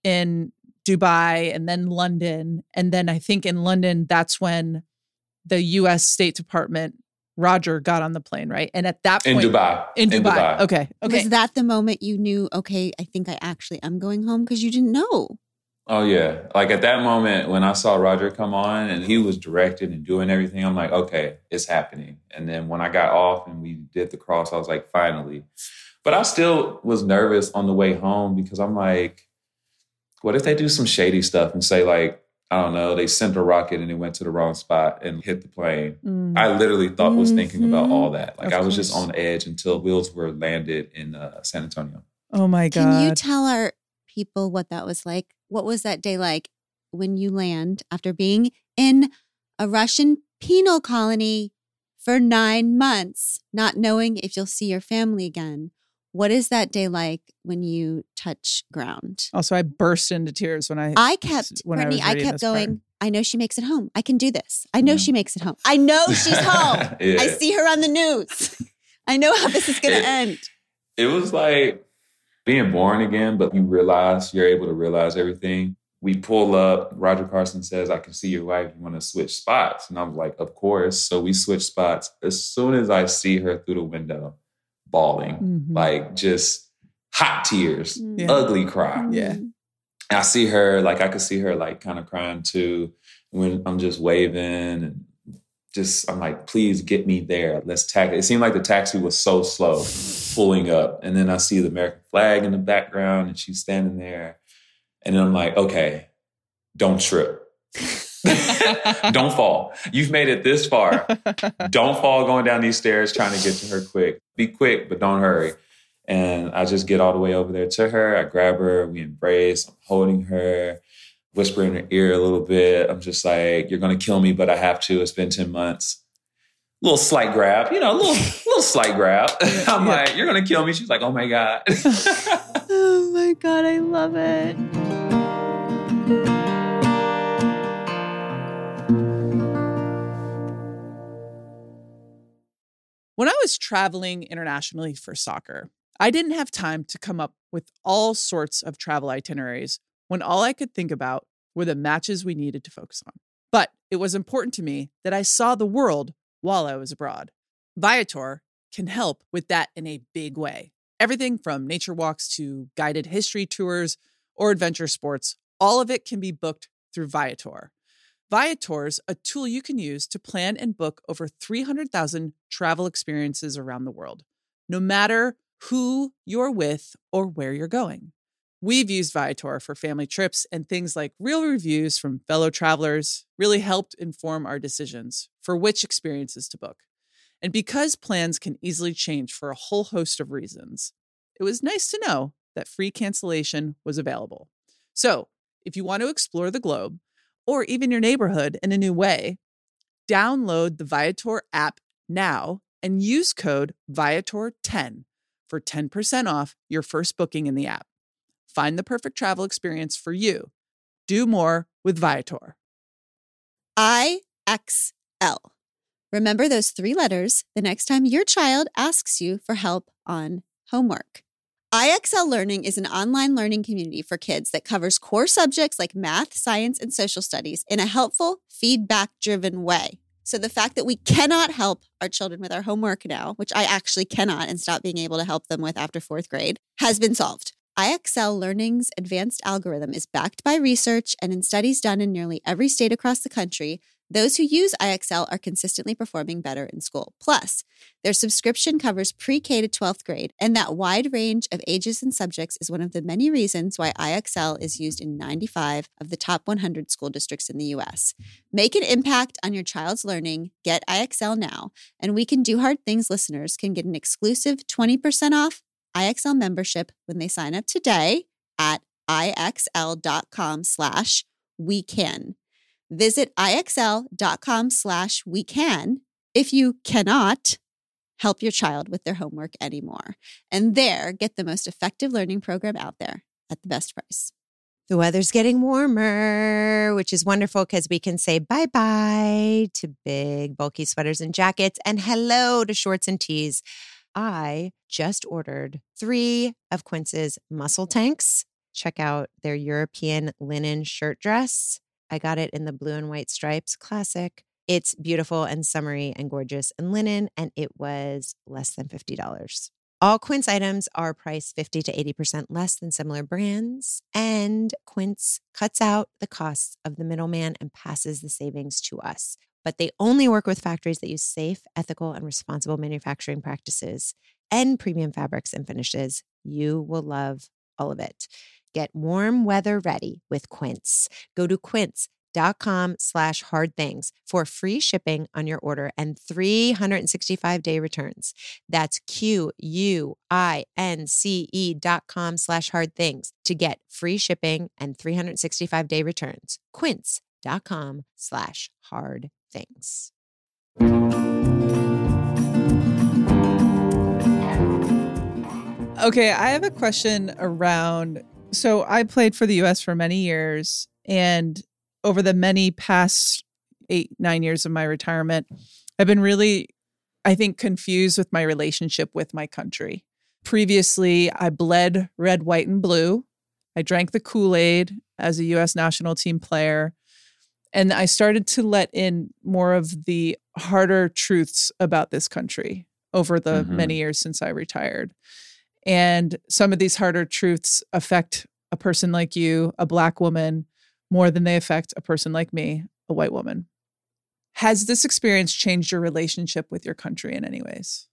Speaker 1: in Dubai and then London. And then I think in London, that's when the U S State Department, Roger, got on the plane, right? And at that
Speaker 3: In
Speaker 1: point,
Speaker 3: Dubai.
Speaker 1: In Dubai. Okay. Okay.
Speaker 2: Was that the moment you knew, okay, I think I actually am going home? Because you didn't know.
Speaker 3: Oh, yeah. Like at that moment when I saw Roger come on and he was directing and doing everything, I'm like, okay, it's happening. And then when I got off and we did the cross, I was like, finally. But I still was nervous on the way home because I'm like, what if they do some shady stuff and say like, I don't know, they sent a rocket and it went to the wrong spot and hit the plane.
Speaker 1: Mm.
Speaker 3: I literally thought was thinking about all that. Like
Speaker 1: Of
Speaker 3: I was just
Speaker 1: course.
Speaker 3: on edge until wheels were landed in uh, San Antonio.
Speaker 1: Oh my God.
Speaker 2: Can you tell our people what that was like? What was that day like when you land after being in a Russian penal colony for nine months, not knowing if you'll see your family again? What is that day like when you touch ground?
Speaker 1: Also, I burst into tears when I,
Speaker 2: I kept,
Speaker 1: when I
Speaker 2: Brittany,
Speaker 1: was
Speaker 2: I,
Speaker 1: reading
Speaker 2: kept
Speaker 1: this part.
Speaker 2: going, I know she makes it home. I can do this. I know
Speaker 3: Yeah.
Speaker 2: she makes it home. I know she's home.
Speaker 3: Yeah.
Speaker 2: I see her on the news. I know how this is going
Speaker 3: It-
Speaker 2: to end.
Speaker 3: It was like being born again, but you realize, you're able to realize everything. We pull up, Roger Carson says, I can see your wife, you want to switch spots? And I was like, of course. So we switched spots. As soon as I see her through the window, bawling,
Speaker 1: Mhm.
Speaker 3: like just hot tears,
Speaker 1: Yeah.
Speaker 3: ugly cry.
Speaker 1: Yeah.
Speaker 2: Mm.
Speaker 3: And I see her, like I could see her like kind of crying too when I'm just waving and just, I'm like, please get me there. Let's taxi. It seemed like the taxi was so slow, pulling up. And then I see the American flag in the background and she's standing there. And then I'm like, okay, don't trip. Don't fall. You've made it this far. Don't fall going down these stairs trying to get to her quick. Be quick, but don't hurry. And I just get all the way over there to her. I grab her. We embrace. I'm holding her, whispering in her ear a little bit. I'm just like, you're going to kill me, but I have to. It's been ten months. Little slight grab, you know, a little, little slight grab. I'm
Speaker 1: yeah.
Speaker 3: like, you're going to kill me. She's like, oh my God.
Speaker 2: Oh my God, I love it.
Speaker 1: When I was traveling internationally for soccer, I didn't have time to come up with all sorts of travel itineraries when all I could think about were the matches we needed to focus on. But it was important to me that I saw the world while I was abroad. Viator can help with that in a big way. Everything from nature walks to guided history tours or adventure sports, all of it can be booked through Viator. Viator's a tool you can use to plan and book over three hundred thousand travel experiences around the world, no matter who you're with or where you're going. We've used Viator for family trips, and things like real reviews from fellow travelers really helped inform our decisions for which experiences to book. And because plans can easily change for a whole host of reasons, it was nice to know that free cancellation was available. So, if you want to explore the globe, or even your neighborhood in a new way, download the Viator app now and use code Viator ten for ten percent off your first booking in the app. Find the perfect travel experience for you. Do more with Viator.
Speaker 2: I X L. Remember those three letters the next time your child asks you for help on homework. I X L Learning is an online learning community for kids that covers core subjects like math, science, and social studies in a helpful, feedback-driven way. So the fact that we cannot help our children with our homework now, which I actually cannot and stop being able to help them with after fourth grade, has been solved. I X L Learning's advanced algorithm is backed by research, and in studies done in nearly every state across the country, those who use I X L are consistently performing better in school. Plus, their subscription covers pre-K to twelfth grade, and that wide range of ages and subjects is one of the many reasons why I X L is used in ninety-five of the top one hundred school districts in the U S. Make an impact on your child's learning. Get I X L now, and We Can Do Hard Things listeners can get an exclusive twenty percent off I X L membership when they sign up today at IXL.com slash we can. Visit IXL.com slash we can if you cannot help your child with their homework anymore. And there, get the most effective learning program out there at the best price.
Speaker 4: The weather's getting warmer, which is wonderful because we can say bye-bye to big, bulky sweaters and jackets and hello to shorts and tees. I just ordered three of Quince's muscle tanks. Check out their European linen shirt dress. I got it in the blue and white stripes, classic. It's beautiful and summery and gorgeous and linen, and it was less than fifty dollars. All Quince items are priced fifty to eighty percent less than similar brands, and Quince cuts out the costs of the middleman and passes the savings to us. But they only work with factories that use safe, ethical, and responsible manufacturing practices and premium fabrics and finishes. You will love all of it. Get warm weather ready with Quince. Go to quince.com slash hard things for free shipping on your order and three hundred sixty-five day returns. That's Q-U-I-N-C-E dot com slash hard things to get free shipping and three hundred sixty-five day returns. Quince.com slash hard things.
Speaker 1: Okay, I have a question around, so I played for the U S for many years, and over the many past eight, nine years of my retirement, I've been really, I think, confused with my relationship with my country. Previously, I bled red, white, and blue. I drank the Kool-Aid as a U S national team player. And I started to let in more of the harder truths about this country over the mm-hmm. many years since I retired. And some of these harder truths affect a person like you, a Black woman, more than they affect a person like me, a white woman. Has this experience changed your relationship with your country in any ways?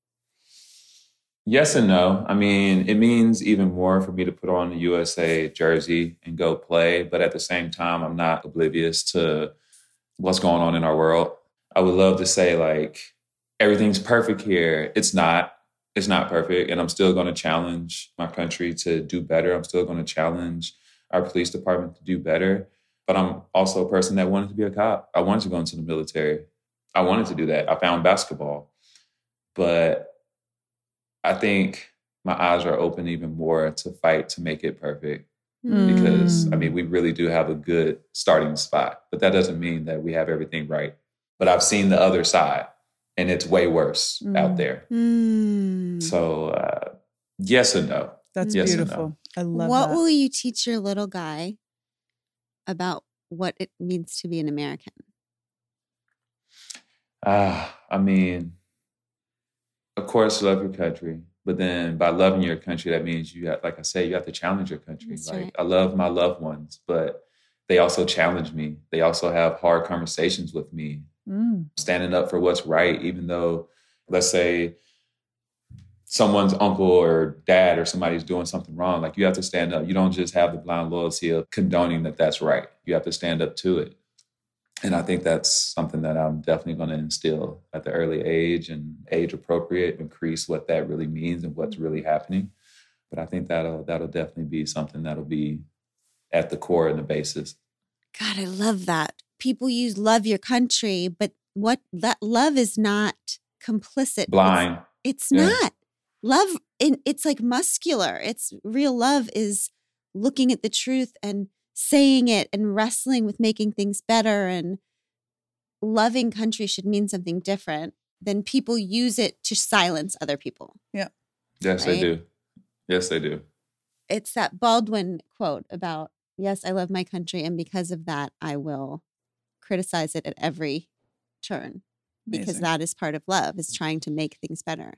Speaker 3: Yes and no. I mean, it means even more for me to put on the U S A jersey and go play. But at the same time, I'm not oblivious to what's going on in our world. I would love to say, like, everything's perfect here. It's not. It's not perfect. And I'm still going to challenge my country to do better. I'm still going to challenge our police department to do better. But I'm also a person that wanted to be a cop. I wanted to go into the military. I wanted to do that. I found basketball. But I think my eyes are open even more to fight to make it perfect. Mm. Because, I mean, we really do have a good starting spot. But that doesn't mean that we have everything right. But I've seen the other side, and it's way worse mm. out there.
Speaker 2: Mm.
Speaker 3: So uh, Yes and no.
Speaker 1: That's
Speaker 3: Yes and no.
Speaker 1: beautiful. I love
Speaker 2: what
Speaker 1: that.
Speaker 2: will you teach your little guy about what it means to be an American?
Speaker 3: Ah, I mean, of course, love your country. But then by loving your country, that means you have, like I say, you have to challenge your country.
Speaker 2: That's
Speaker 3: like
Speaker 2: right.
Speaker 3: I love my loved ones, but they also challenge me. They also have hard conversations with me,
Speaker 1: Mm.
Speaker 3: standing up for what's right, even though, let's say, someone's uncle or dad or somebody's doing something wrong. Like you have to stand up. You don't just have the blind loyalty of condoning that that's right. You have to stand up to it. And I think that's something that I'm definitely going to instill at the early age and age appropriate, increase what that really means and what's really happening. But I think that'll that'll definitely be something that'll be at the core and the basis.
Speaker 2: God, I love that. People use love your country, but what that love is not complicit.
Speaker 3: Blind.
Speaker 2: It's, it's
Speaker 3: Yeah.
Speaker 2: not. Love, in, it's like muscular. It's real love is looking at the truth and saying it and wrestling with making things better. And loving country should mean something different than people use it to silence other people.
Speaker 3: Yes,
Speaker 2: Right?
Speaker 3: they do. Yes, they do.
Speaker 2: It's that Baldwin quote about, yes, I love my country. And because of that, I will criticize it at every turn. Because
Speaker 1: Amazing.
Speaker 2: that is part of love, is trying to make things better.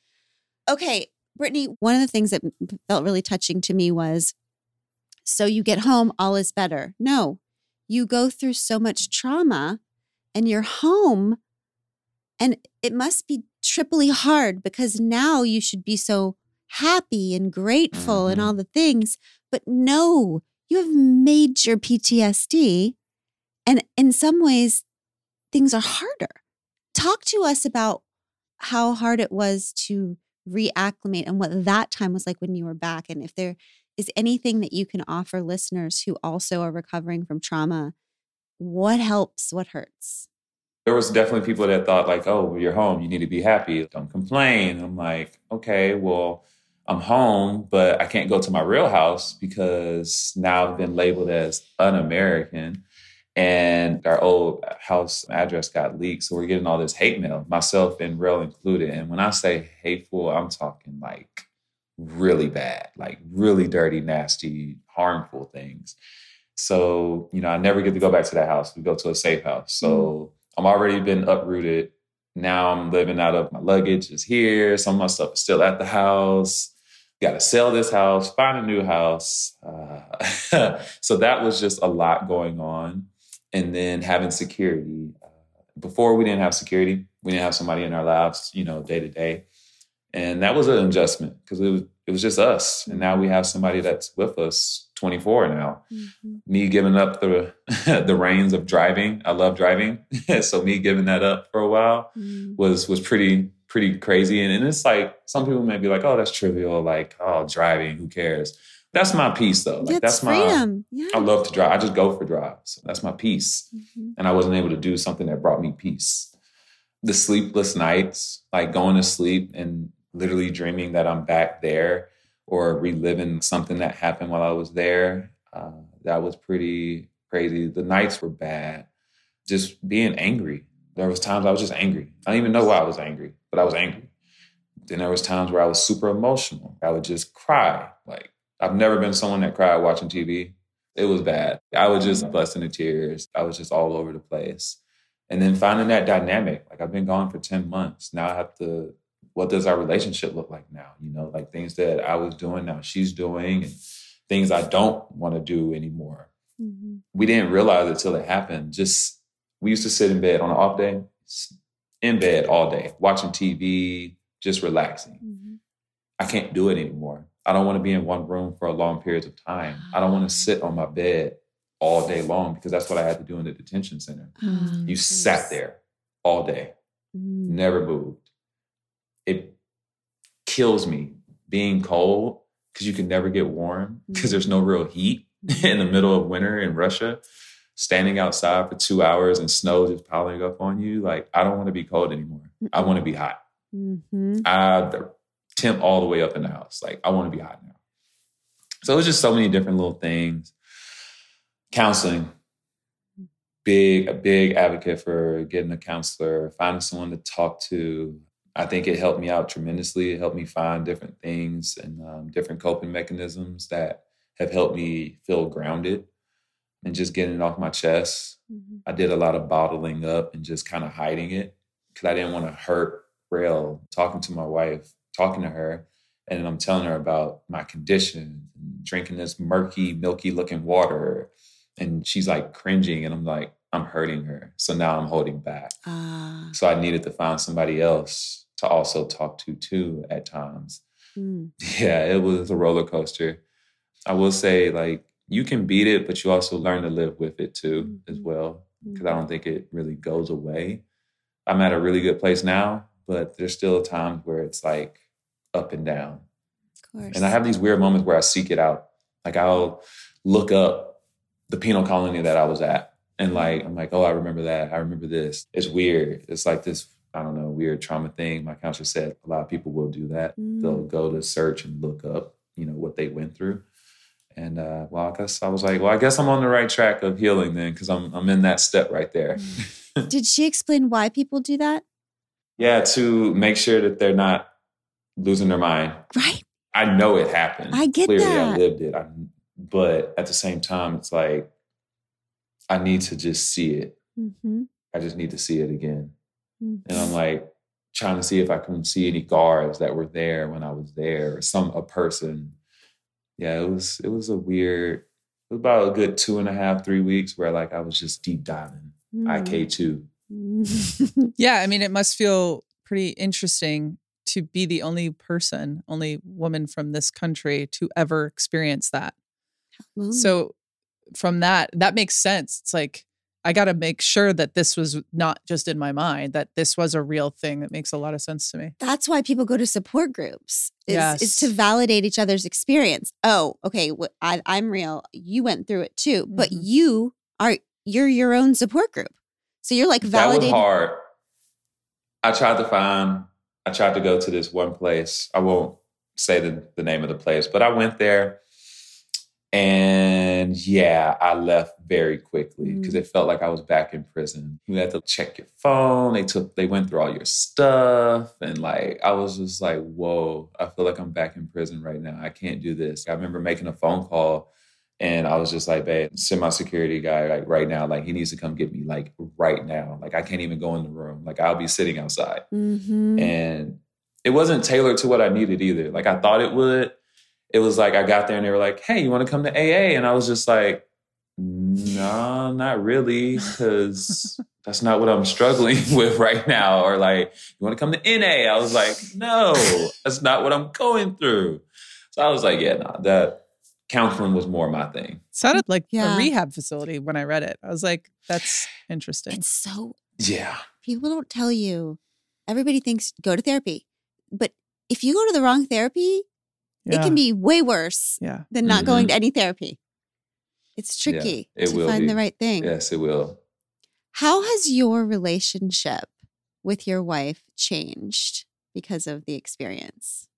Speaker 2: Okay, Brittany, one of the things that felt really touching to me was, so you get home, all is better. No, you go through so much trauma and you're home, and it must be triply hard because now you should be so happy and grateful
Speaker 3: Mhm.
Speaker 2: and all the things. But no, you have major P T S D. And in some ways, things are harder. Talk to us about how hard it was to reacclimate and what that time was like when you were back. And if there is anything that you can offer listeners who also are recovering from trauma, what helps, what hurts?
Speaker 3: There was definitely people that thought like, oh, you're home. You need to be happy. Don't complain. I'm like, okay, well, I'm home, but I can't go to my real house because now I've been labeled as un-American. And our old house address got leaked. So we're getting all this hate mail, myself and Rel included. And when I say hateful, I'm talking like really bad, like really dirty, nasty, harmful things. So, you know, I never get to go back to that house. We go to a safe house. So I'm already been uprooted. Now I'm living out of my luggage is here. Some of my stuff is still at the house. Got to sell this house, find a new house. Uh, so that was just a lot going on. And then having security. Uh, before we didn't have security. We didn't have somebody in our lives, you know, day to day. And that was an adjustment because it was it was just us. And now we have somebody that's with us twenty-four now.
Speaker 2: Mm-hmm.
Speaker 3: Me giving up the the reins of driving. I love driving. So me giving that up for a while
Speaker 2: Mm-hmm.
Speaker 3: was was pretty, pretty crazy. And, and it's like, some people may be like, oh, that's trivial. Like, oh, driving, who cares? That's my peace though. Like,
Speaker 2: It's
Speaker 3: that's my,
Speaker 2: freedom. Yeah.
Speaker 3: I love to drive. I just go for drives. That's my peace.
Speaker 2: Mhm.
Speaker 3: And I wasn't able to do something that brought me peace. The sleepless nights, like going to sleep and literally dreaming that I'm back there or reliving something that happened while I was there. Uh, that was pretty crazy. The nights were bad. Just being angry. There was times I was just angry. I didn't even know why I was angry, but I was angry. Then there was times where I was super emotional. I would just cry. Like, I've never been someone that cried watching T V. It was bad. I was just bust into tears. I was just all over the place. And then finding that dynamic. Like, I've been gone for ten months. Now I have to, what does our relationship look like now? You know, like things that I was doing, now she's doing, and things I don't want to do anymore.
Speaker 2: Mm-hmm.
Speaker 3: We didn't realize it till it happened. Just, we used to sit in bed on an off day, in bed all day, watching T V, just relaxing.
Speaker 2: Mm-hmm.
Speaker 3: I can't do it anymore. I don't want to be in one room for a long periods of time. I don't want to sit on my bed all day long because that's what I had to do in the detention center.
Speaker 2: Oh,
Speaker 3: You
Speaker 2: of
Speaker 3: sat
Speaker 2: course.
Speaker 3: there all day,
Speaker 2: Mm.
Speaker 3: never moved. It kills me being cold because you can never get warm because there's no real heat in the middle of winter in Russia. Standing outside for two hours and snow just piling up on you. Like, I don't want to be cold anymore. I want to be hot.
Speaker 2: Mm-hmm.
Speaker 3: I the temp all the way up in the house. Like, I want to be hot now. So it was just so many different little things. Counseling. Big, a big advocate for getting a counselor, finding someone to talk to. I think it helped me out tremendously. It helped me find different things and um, different coping mechanisms that have helped me feel grounded and just getting it off my chest. Mm-hmm. I did a lot of bottling up and just kind of hiding it because I didn't want to hurt Raelle. Talking to my wife, talking to her, and I'm telling her about my condition, drinking this murky, milky looking water. And she's like cringing and I'm like, I'm hurting her. So now I'm holding back. Uh. So I needed to find somebody else to also talk to too at times. Mm. Yeah, it was a roller coaster. I will say, like, you can beat it, but you also learn to live with it too, mm-hmm. as well. Because I don't think it really goes away. I'm at a really good place now, but there's still times where it's like up and down. Of course. And I have these weird moments where I seek it out. Like I'll look up the penal colony that I was at. And like, I'm like, oh, I remember that. I remember this. It's weird. It's like this, I don't know, weird trauma thing. My counselor said a lot of people will do that. Mm. They'll go to search and look up, you know, what they went through. And uh, well, I guess I was like, well, I guess I'm on the right track of healing then, because I'm I'm in that step right there.
Speaker 2: Did she explain why people do that?
Speaker 3: Yeah, to make sure that they're not losing their mind.
Speaker 2: Right.
Speaker 3: I know it happened.
Speaker 2: I get
Speaker 3: Clearly,
Speaker 2: that.
Speaker 3: I lived it. I, but at the same time, it's like, I need to just see it. Mm-hmm. I just need to see it again. Mm-hmm. And I'm like trying to see if I can see any guards that were there when I was there, or some a person. Yeah, it was it was a weird, it was about a good two and a half, three weeks where like I was just deep diving. Mm. I K two.
Speaker 1: Yeah, I mean, it must feel pretty interesting to be the only person, only woman from this country to ever experience that. Mm. So from that, that makes sense. It's like, I got to make sure that this was not just in my mind, that this was a real thing. That makes a lot of sense to me.
Speaker 2: That's why people go to support groups. Is,
Speaker 1: yes.
Speaker 2: is to validate each other's experience. Oh, okay, well, I, I'm real. You went through it too, mm-hmm. but you are, you're your own support group. So you're like validating.
Speaker 3: That was hard. I tried to find, I tried to go to this one place. I won't say the, the name of the place, but I went there. And yeah, I left very quickly because mm. it felt like I was back in prison. You had to check your phone. They took, they went through all your stuff. And like, I was just like, whoa, I feel like I'm back in prison right now. I can't do this. I remember making a phone call and I was just like, babe, send my security guy like right now. Like he needs to come get me like right now. Like I can't even go in the room. Like I'll be sitting outside. Mm-hmm. And it wasn't tailored to what I needed either. Like I thought it would. It was like I got there and they were like, hey, you want to come to A A? And I was just like, no, not really, because that's not what I'm struggling with right now. Or like, you want to come to N A? I was like, no, that's not what I'm going through. So I was like, yeah, no, that counseling was more my thing.
Speaker 1: Sounded like yeah. a rehab facility when I read it. I was like, that's interesting.
Speaker 2: It's so,
Speaker 3: yeah.
Speaker 2: People don't tell you. Everybody thinks go to therapy. But if you go to the wrong therapy, yeah. it can be way worse
Speaker 1: yeah.
Speaker 2: than not mm-hmm. going to any therapy. It's tricky
Speaker 3: yeah, it
Speaker 2: to
Speaker 3: will
Speaker 2: find
Speaker 3: be.
Speaker 2: the right thing.
Speaker 3: Yes, it will.
Speaker 2: How has your relationship with your wife changed because of the experience?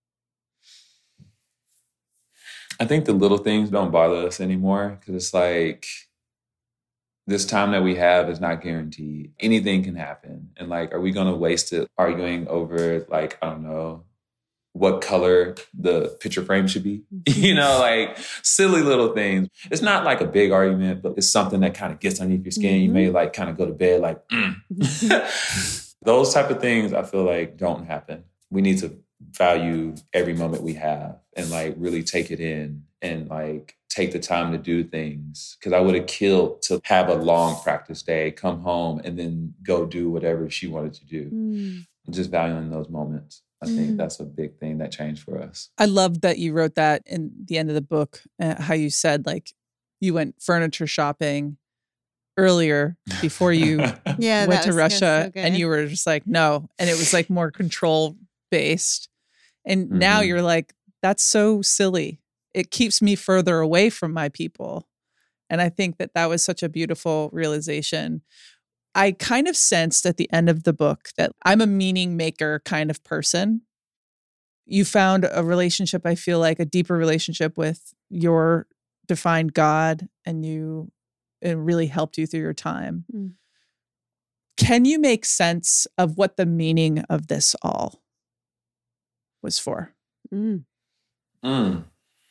Speaker 3: I think the little things don't bother us anymore because it's like this time that we have is not guaranteed. Anything can happen. And like, are we going to waste it arguing over like, I don't know, what color the picture frame should be? You know, like silly little things. It's not like a big argument, but it's something that kind of gets underneath your skin. Mm-hmm. You may like kind of go to bed like, mm. Those type of things I feel like don't happen. We need to value every moment we have and like really take it in and like take the time to do things. Cause I would have killed to have a long practice day, come home and then go do whatever she wanted to do. Mm. Just valuing those moments. I think mm. that's a big thing that changed for us.
Speaker 1: I love that you wrote that in the end of the book, uh, how you said like you went furniture shopping earlier before you
Speaker 2: yeah,
Speaker 1: went to
Speaker 2: was,
Speaker 1: Russia
Speaker 2: so
Speaker 1: and you were just like, no. And it was like more control based. And mm-hmm. now you're like, that's so silly. It keeps me further away from my people. And I think that that was such a beautiful realization. I kind of sensed at the end of the book that I'm a meaning maker kind of person. You found a relationship, I feel like a deeper relationship with your defined God, and you, it really helped you through your time. Mm. Can you make sense of what the meaning of this all was for?
Speaker 2: Mm.
Speaker 3: Mm.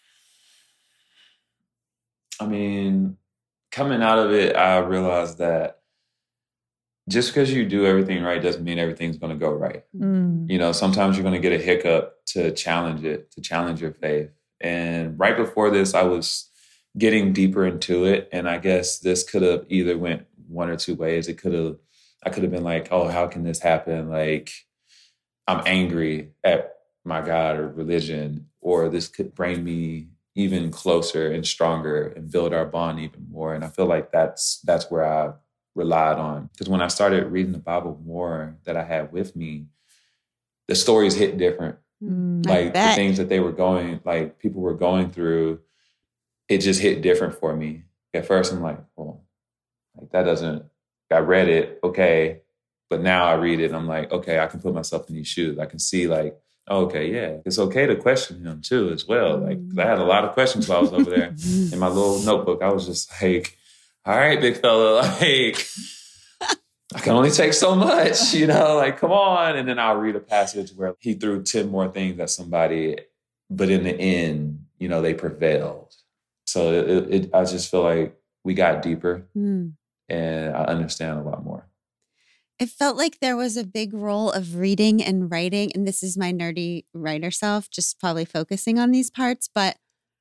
Speaker 3: I mean, coming out of it, I realized that just because you do everything right doesn't mean everything's going to go right.
Speaker 1: Mm.
Speaker 3: You know, sometimes you're going to get a hiccup to challenge it, to challenge your faith. And right before this, I was getting deeper into it. And I guess this could have either went one or two ways. It could have, I could have been like, oh, how can this happen? Like, I'm angry at my God or religion, or this could bring me even closer and stronger and build our bond even more. And I feel like that's that's where I relied on. Because when I started reading the Bible more that I had with me, the stories hit different.
Speaker 1: Mm.
Speaker 3: Like the things that they were going, like people were going through, it just hit different for me. At first I'm like, well, like that doesn't, I read it, okay. But now I read it and I'm like, okay, I can put myself in these shoes. I can see like, oh, okay, yeah. It's okay to question him too as well. Like, 'cause I had a lot of questions while I was over there in my little notebook. I was just like, all right, big fella, like, I can only take so much, you know, like, come on. And then I'll read a passage where he threw ten more things at somebody, but in the end, you know, they prevailed. So it, it, I just feel like we got deeper
Speaker 2: Mm.
Speaker 3: and I understand a lot more.
Speaker 2: It felt like there was a big role of reading and writing. And this is my nerdy writer self, just probably focusing on these parts. But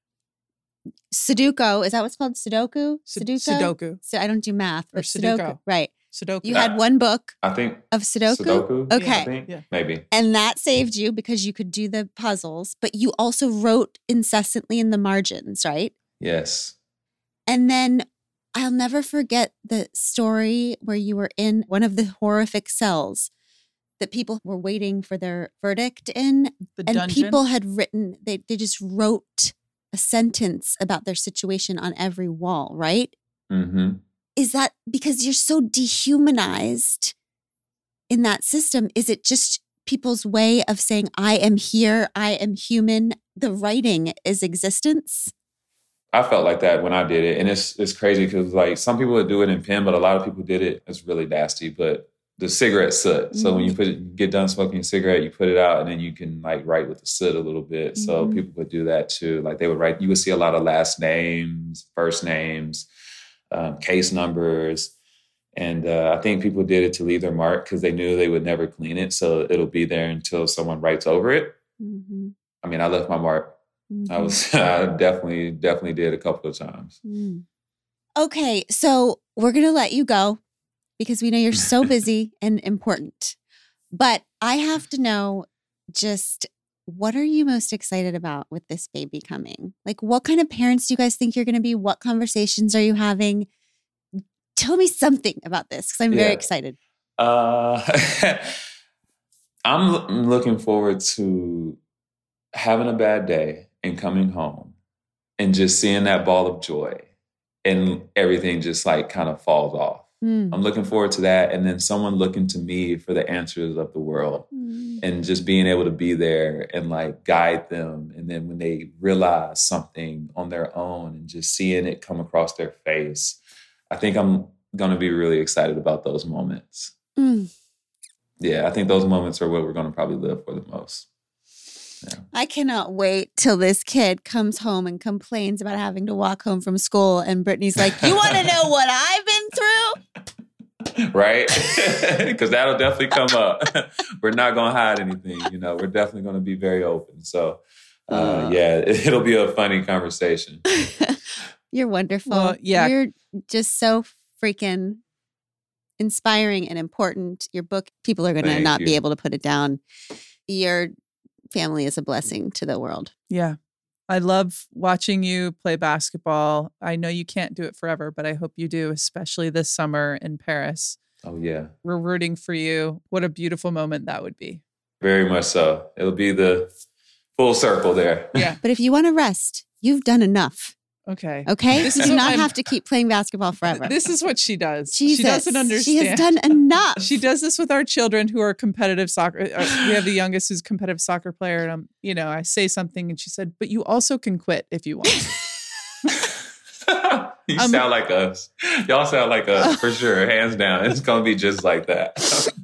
Speaker 2: Sudoku, is that what's called? Sudoku?
Speaker 1: Sud-
Speaker 2: Sudoku?
Speaker 1: Sudoku.
Speaker 2: So I don't do math,
Speaker 1: Or
Speaker 2: but Sudoku.
Speaker 1: Sudoku.
Speaker 2: Right.
Speaker 1: Sudoku.
Speaker 2: You had one book
Speaker 3: I think
Speaker 2: of Sudoku.
Speaker 3: Sudoku,
Speaker 2: Okay.
Speaker 3: I think,
Speaker 1: Yeah.
Speaker 3: maybe.
Speaker 2: And that saved you because you could do the puzzles, but you also wrote incessantly in the margins, right?
Speaker 3: Yes.
Speaker 2: And then I'll never forget the story where you were in one of the horrific cells that people were waiting for their verdict in.
Speaker 1: The
Speaker 2: And
Speaker 1: dungeon.
Speaker 2: people had written, they, they just wrote a sentence about their situation on every wall, right?
Speaker 3: Mm-hmm.
Speaker 2: Is that because you're so dehumanized in that system? Is it just people's way of saying, I am here, I am human? The writing is existence?
Speaker 3: I felt like that when I did it. And it's it's crazy because like some people would do it in pen, but a lot of people did it. It's really nasty. But the cigarette soot. So when you put it, you get done smoking a cigarette, you put it out and then you can like write with the soot a little bit. So
Speaker 2: Mhm.
Speaker 3: people would do that too. Like they would write, you would see a lot of last names, first names, um, case numbers. And uh, I think people did it to leave their mark because they knew they would never clean it. So it'll be there until someone writes over it.
Speaker 2: Mm-hmm.
Speaker 3: I mean, I left my mark. I was, I definitely, definitely did a couple of times.
Speaker 2: Mm. Okay, so we're going to let you go because we know you're so busy and important. But I have to know just what are you most excited about with this baby coming? Like, what kind of parents do you guys think you're going to be? What conversations are you having? Tell me something about this because I'm very
Speaker 3: Yeah.
Speaker 2: excited.
Speaker 3: Uh, I'm, l- I'm looking forward to having a bad day and coming home and just seeing that ball of joy and everything just like kind of falls off.
Speaker 2: Mm.
Speaker 3: I'm looking forward to that. And then someone looking to me for the answers of the world
Speaker 2: Mm.
Speaker 3: and just being able to be there and like guide them. And then when they realize something on their own and just seeing it come across their face, I think I'm going to be really excited about those moments.
Speaker 2: Mm.
Speaker 3: Yeah, I think those moments are what we're going to probably live for the most.
Speaker 2: I cannot wait till this kid comes home and complains about having to walk home from school. And Brittany's like, you want to know what I've been through?
Speaker 3: Right? Because that'll definitely come up. We're not going to hide anything. You know, we're definitely going to be very open. So, uh,
Speaker 2: Uh.
Speaker 3: yeah, it, it'll be a funny conversation.
Speaker 2: You're wonderful.
Speaker 1: Well, yeah.
Speaker 2: You're just so freaking inspiring and important. Your book, people are going to
Speaker 3: Thank
Speaker 2: not be
Speaker 3: you.
Speaker 2: able to put it down. Your family is a blessing to the world.
Speaker 1: Yeah. I love watching you play basketball. I know you can't do it forever, but I hope you do, especially this summer in Paris.
Speaker 3: Oh, yeah.
Speaker 1: We're rooting for you. What a beautiful moment that would be.
Speaker 3: Very much so. It'll be the full circle there.
Speaker 1: Yeah.
Speaker 2: But if you want to rest, you've done enough.
Speaker 1: Okay.
Speaker 2: Okay?
Speaker 1: This
Speaker 2: You
Speaker 1: is
Speaker 2: do
Speaker 1: what
Speaker 2: not
Speaker 1: I'm-
Speaker 2: have to keep playing basketball forever.
Speaker 1: This is what she does.
Speaker 2: Jesus.
Speaker 1: She doesn't understand.
Speaker 2: She has done enough.
Speaker 1: She does this with our children who are competitive soccer. uh, We have the youngest who's a competitive soccer player. And I'm, you know, I say something and she said, but you also can quit if you want.
Speaker 3: You
Speaker 1: Um,
Speaker 3: sound like us. Y'all sound like us for sure. Hands down. It's going to be just like that.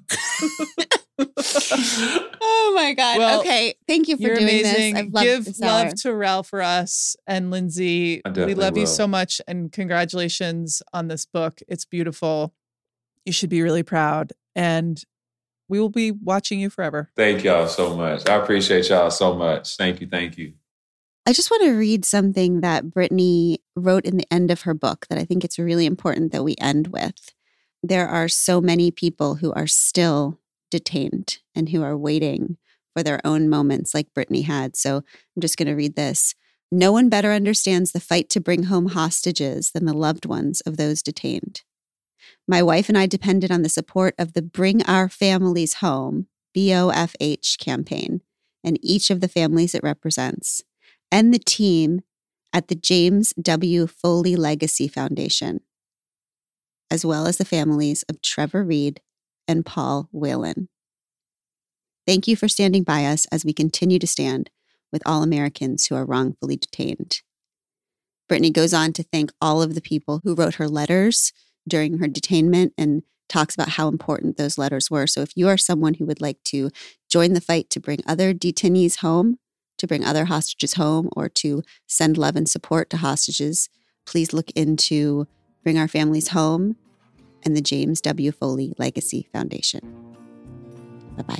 Speaker 2: Oh my God.
Speaker 1: Well,
Speaker 2: okay. Thank you for
Speaker 1: You're
Speaker 2: doing
Speaker 1: amazing.
Speaker 2: this. I've loved
Speaker 1: Give
Speaker 2: this
Speaker 1: love
Speaker 2: hour.
Speaker 1: to Rel for us. And Lindsay,
Speaker 3: I
Speaker 1: we
Speaker 3: definitely
Speaker 1: love you
Speaker 3: will.
Speaker 1: so much. And congratulations on this book. It's beautiful. You should be really proud. And we will be watching you forever.
Speaker 3: Thank y'all so much. I appreciate y'all so much. Thank you. Thank you.
Speaker 2: I just want to read something that Brittany wrote in the end of her book that I think it's really important that we end with. There are so many people who are still detained and who are waiting for their own moments like Brittany had. So I'm just going to read this. No one better understands the fight to bring home hostages than the loved ones of those detained. My wife and I depended on the support of the Bring Our Families Home, B O F H campaign, and each of the families it represents, and the team at the James W. Foley Legacy Foundation, as well as the families of Trevor Reed and Paul Whelan. Thank you for standing by us as we continue to stand with all Americans who are wrongfully detained. Brittany goes on to thank all of the people who wrote her letters during her detainment and talks about how important those letters were. So if you are someone who would like to join the fight to bring other detainees home, to bring other hostages home, or to send love and support to hostages, please look into Bring Our Families Home and the James W. Foley Legacy Foundation. Bye-bye.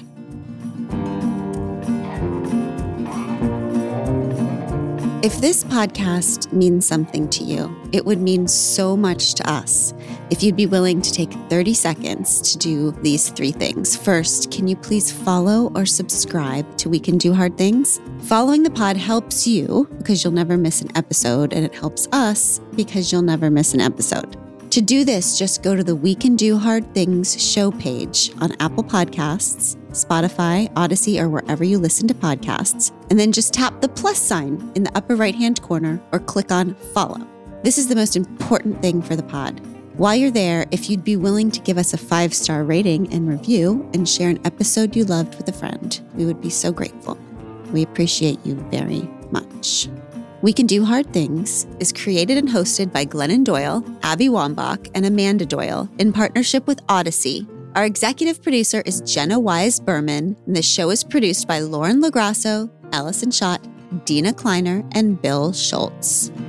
Speaker 2: If this podcast means something to you, it would mean so much to us if you'd be willing to take thirty seconds to do these three things. First, can you please follow or subscribe to We Can Do Hard Things? Following the pod helps you because you'll never miss an episode, and it helps us because you'll never miss an episode. To do this, just go to the We Can Do Hard Things show page on Apple Podcasts, Spotify, Odyssey, or wherever you listen to podcasts, and then just tap the plus sign in the upper right-hand corner or click on follow. This is the most important thing for the pod. While you're there, if you'd be willing to give us a five-star rating and review and share an episode you loved with a friend, we would be so grateful. We appreciate you very much. We Can Do Hard Things is created and hosted by Glennon Doyle, Abby Wambach, and Amanda Doyle in partnership with Odyssey. Our executive producer is Jenna Wise Berman, and the show is produced by Lauren LaGrasso, Allison Schott, Dina Kleiner, and Bill Schultz.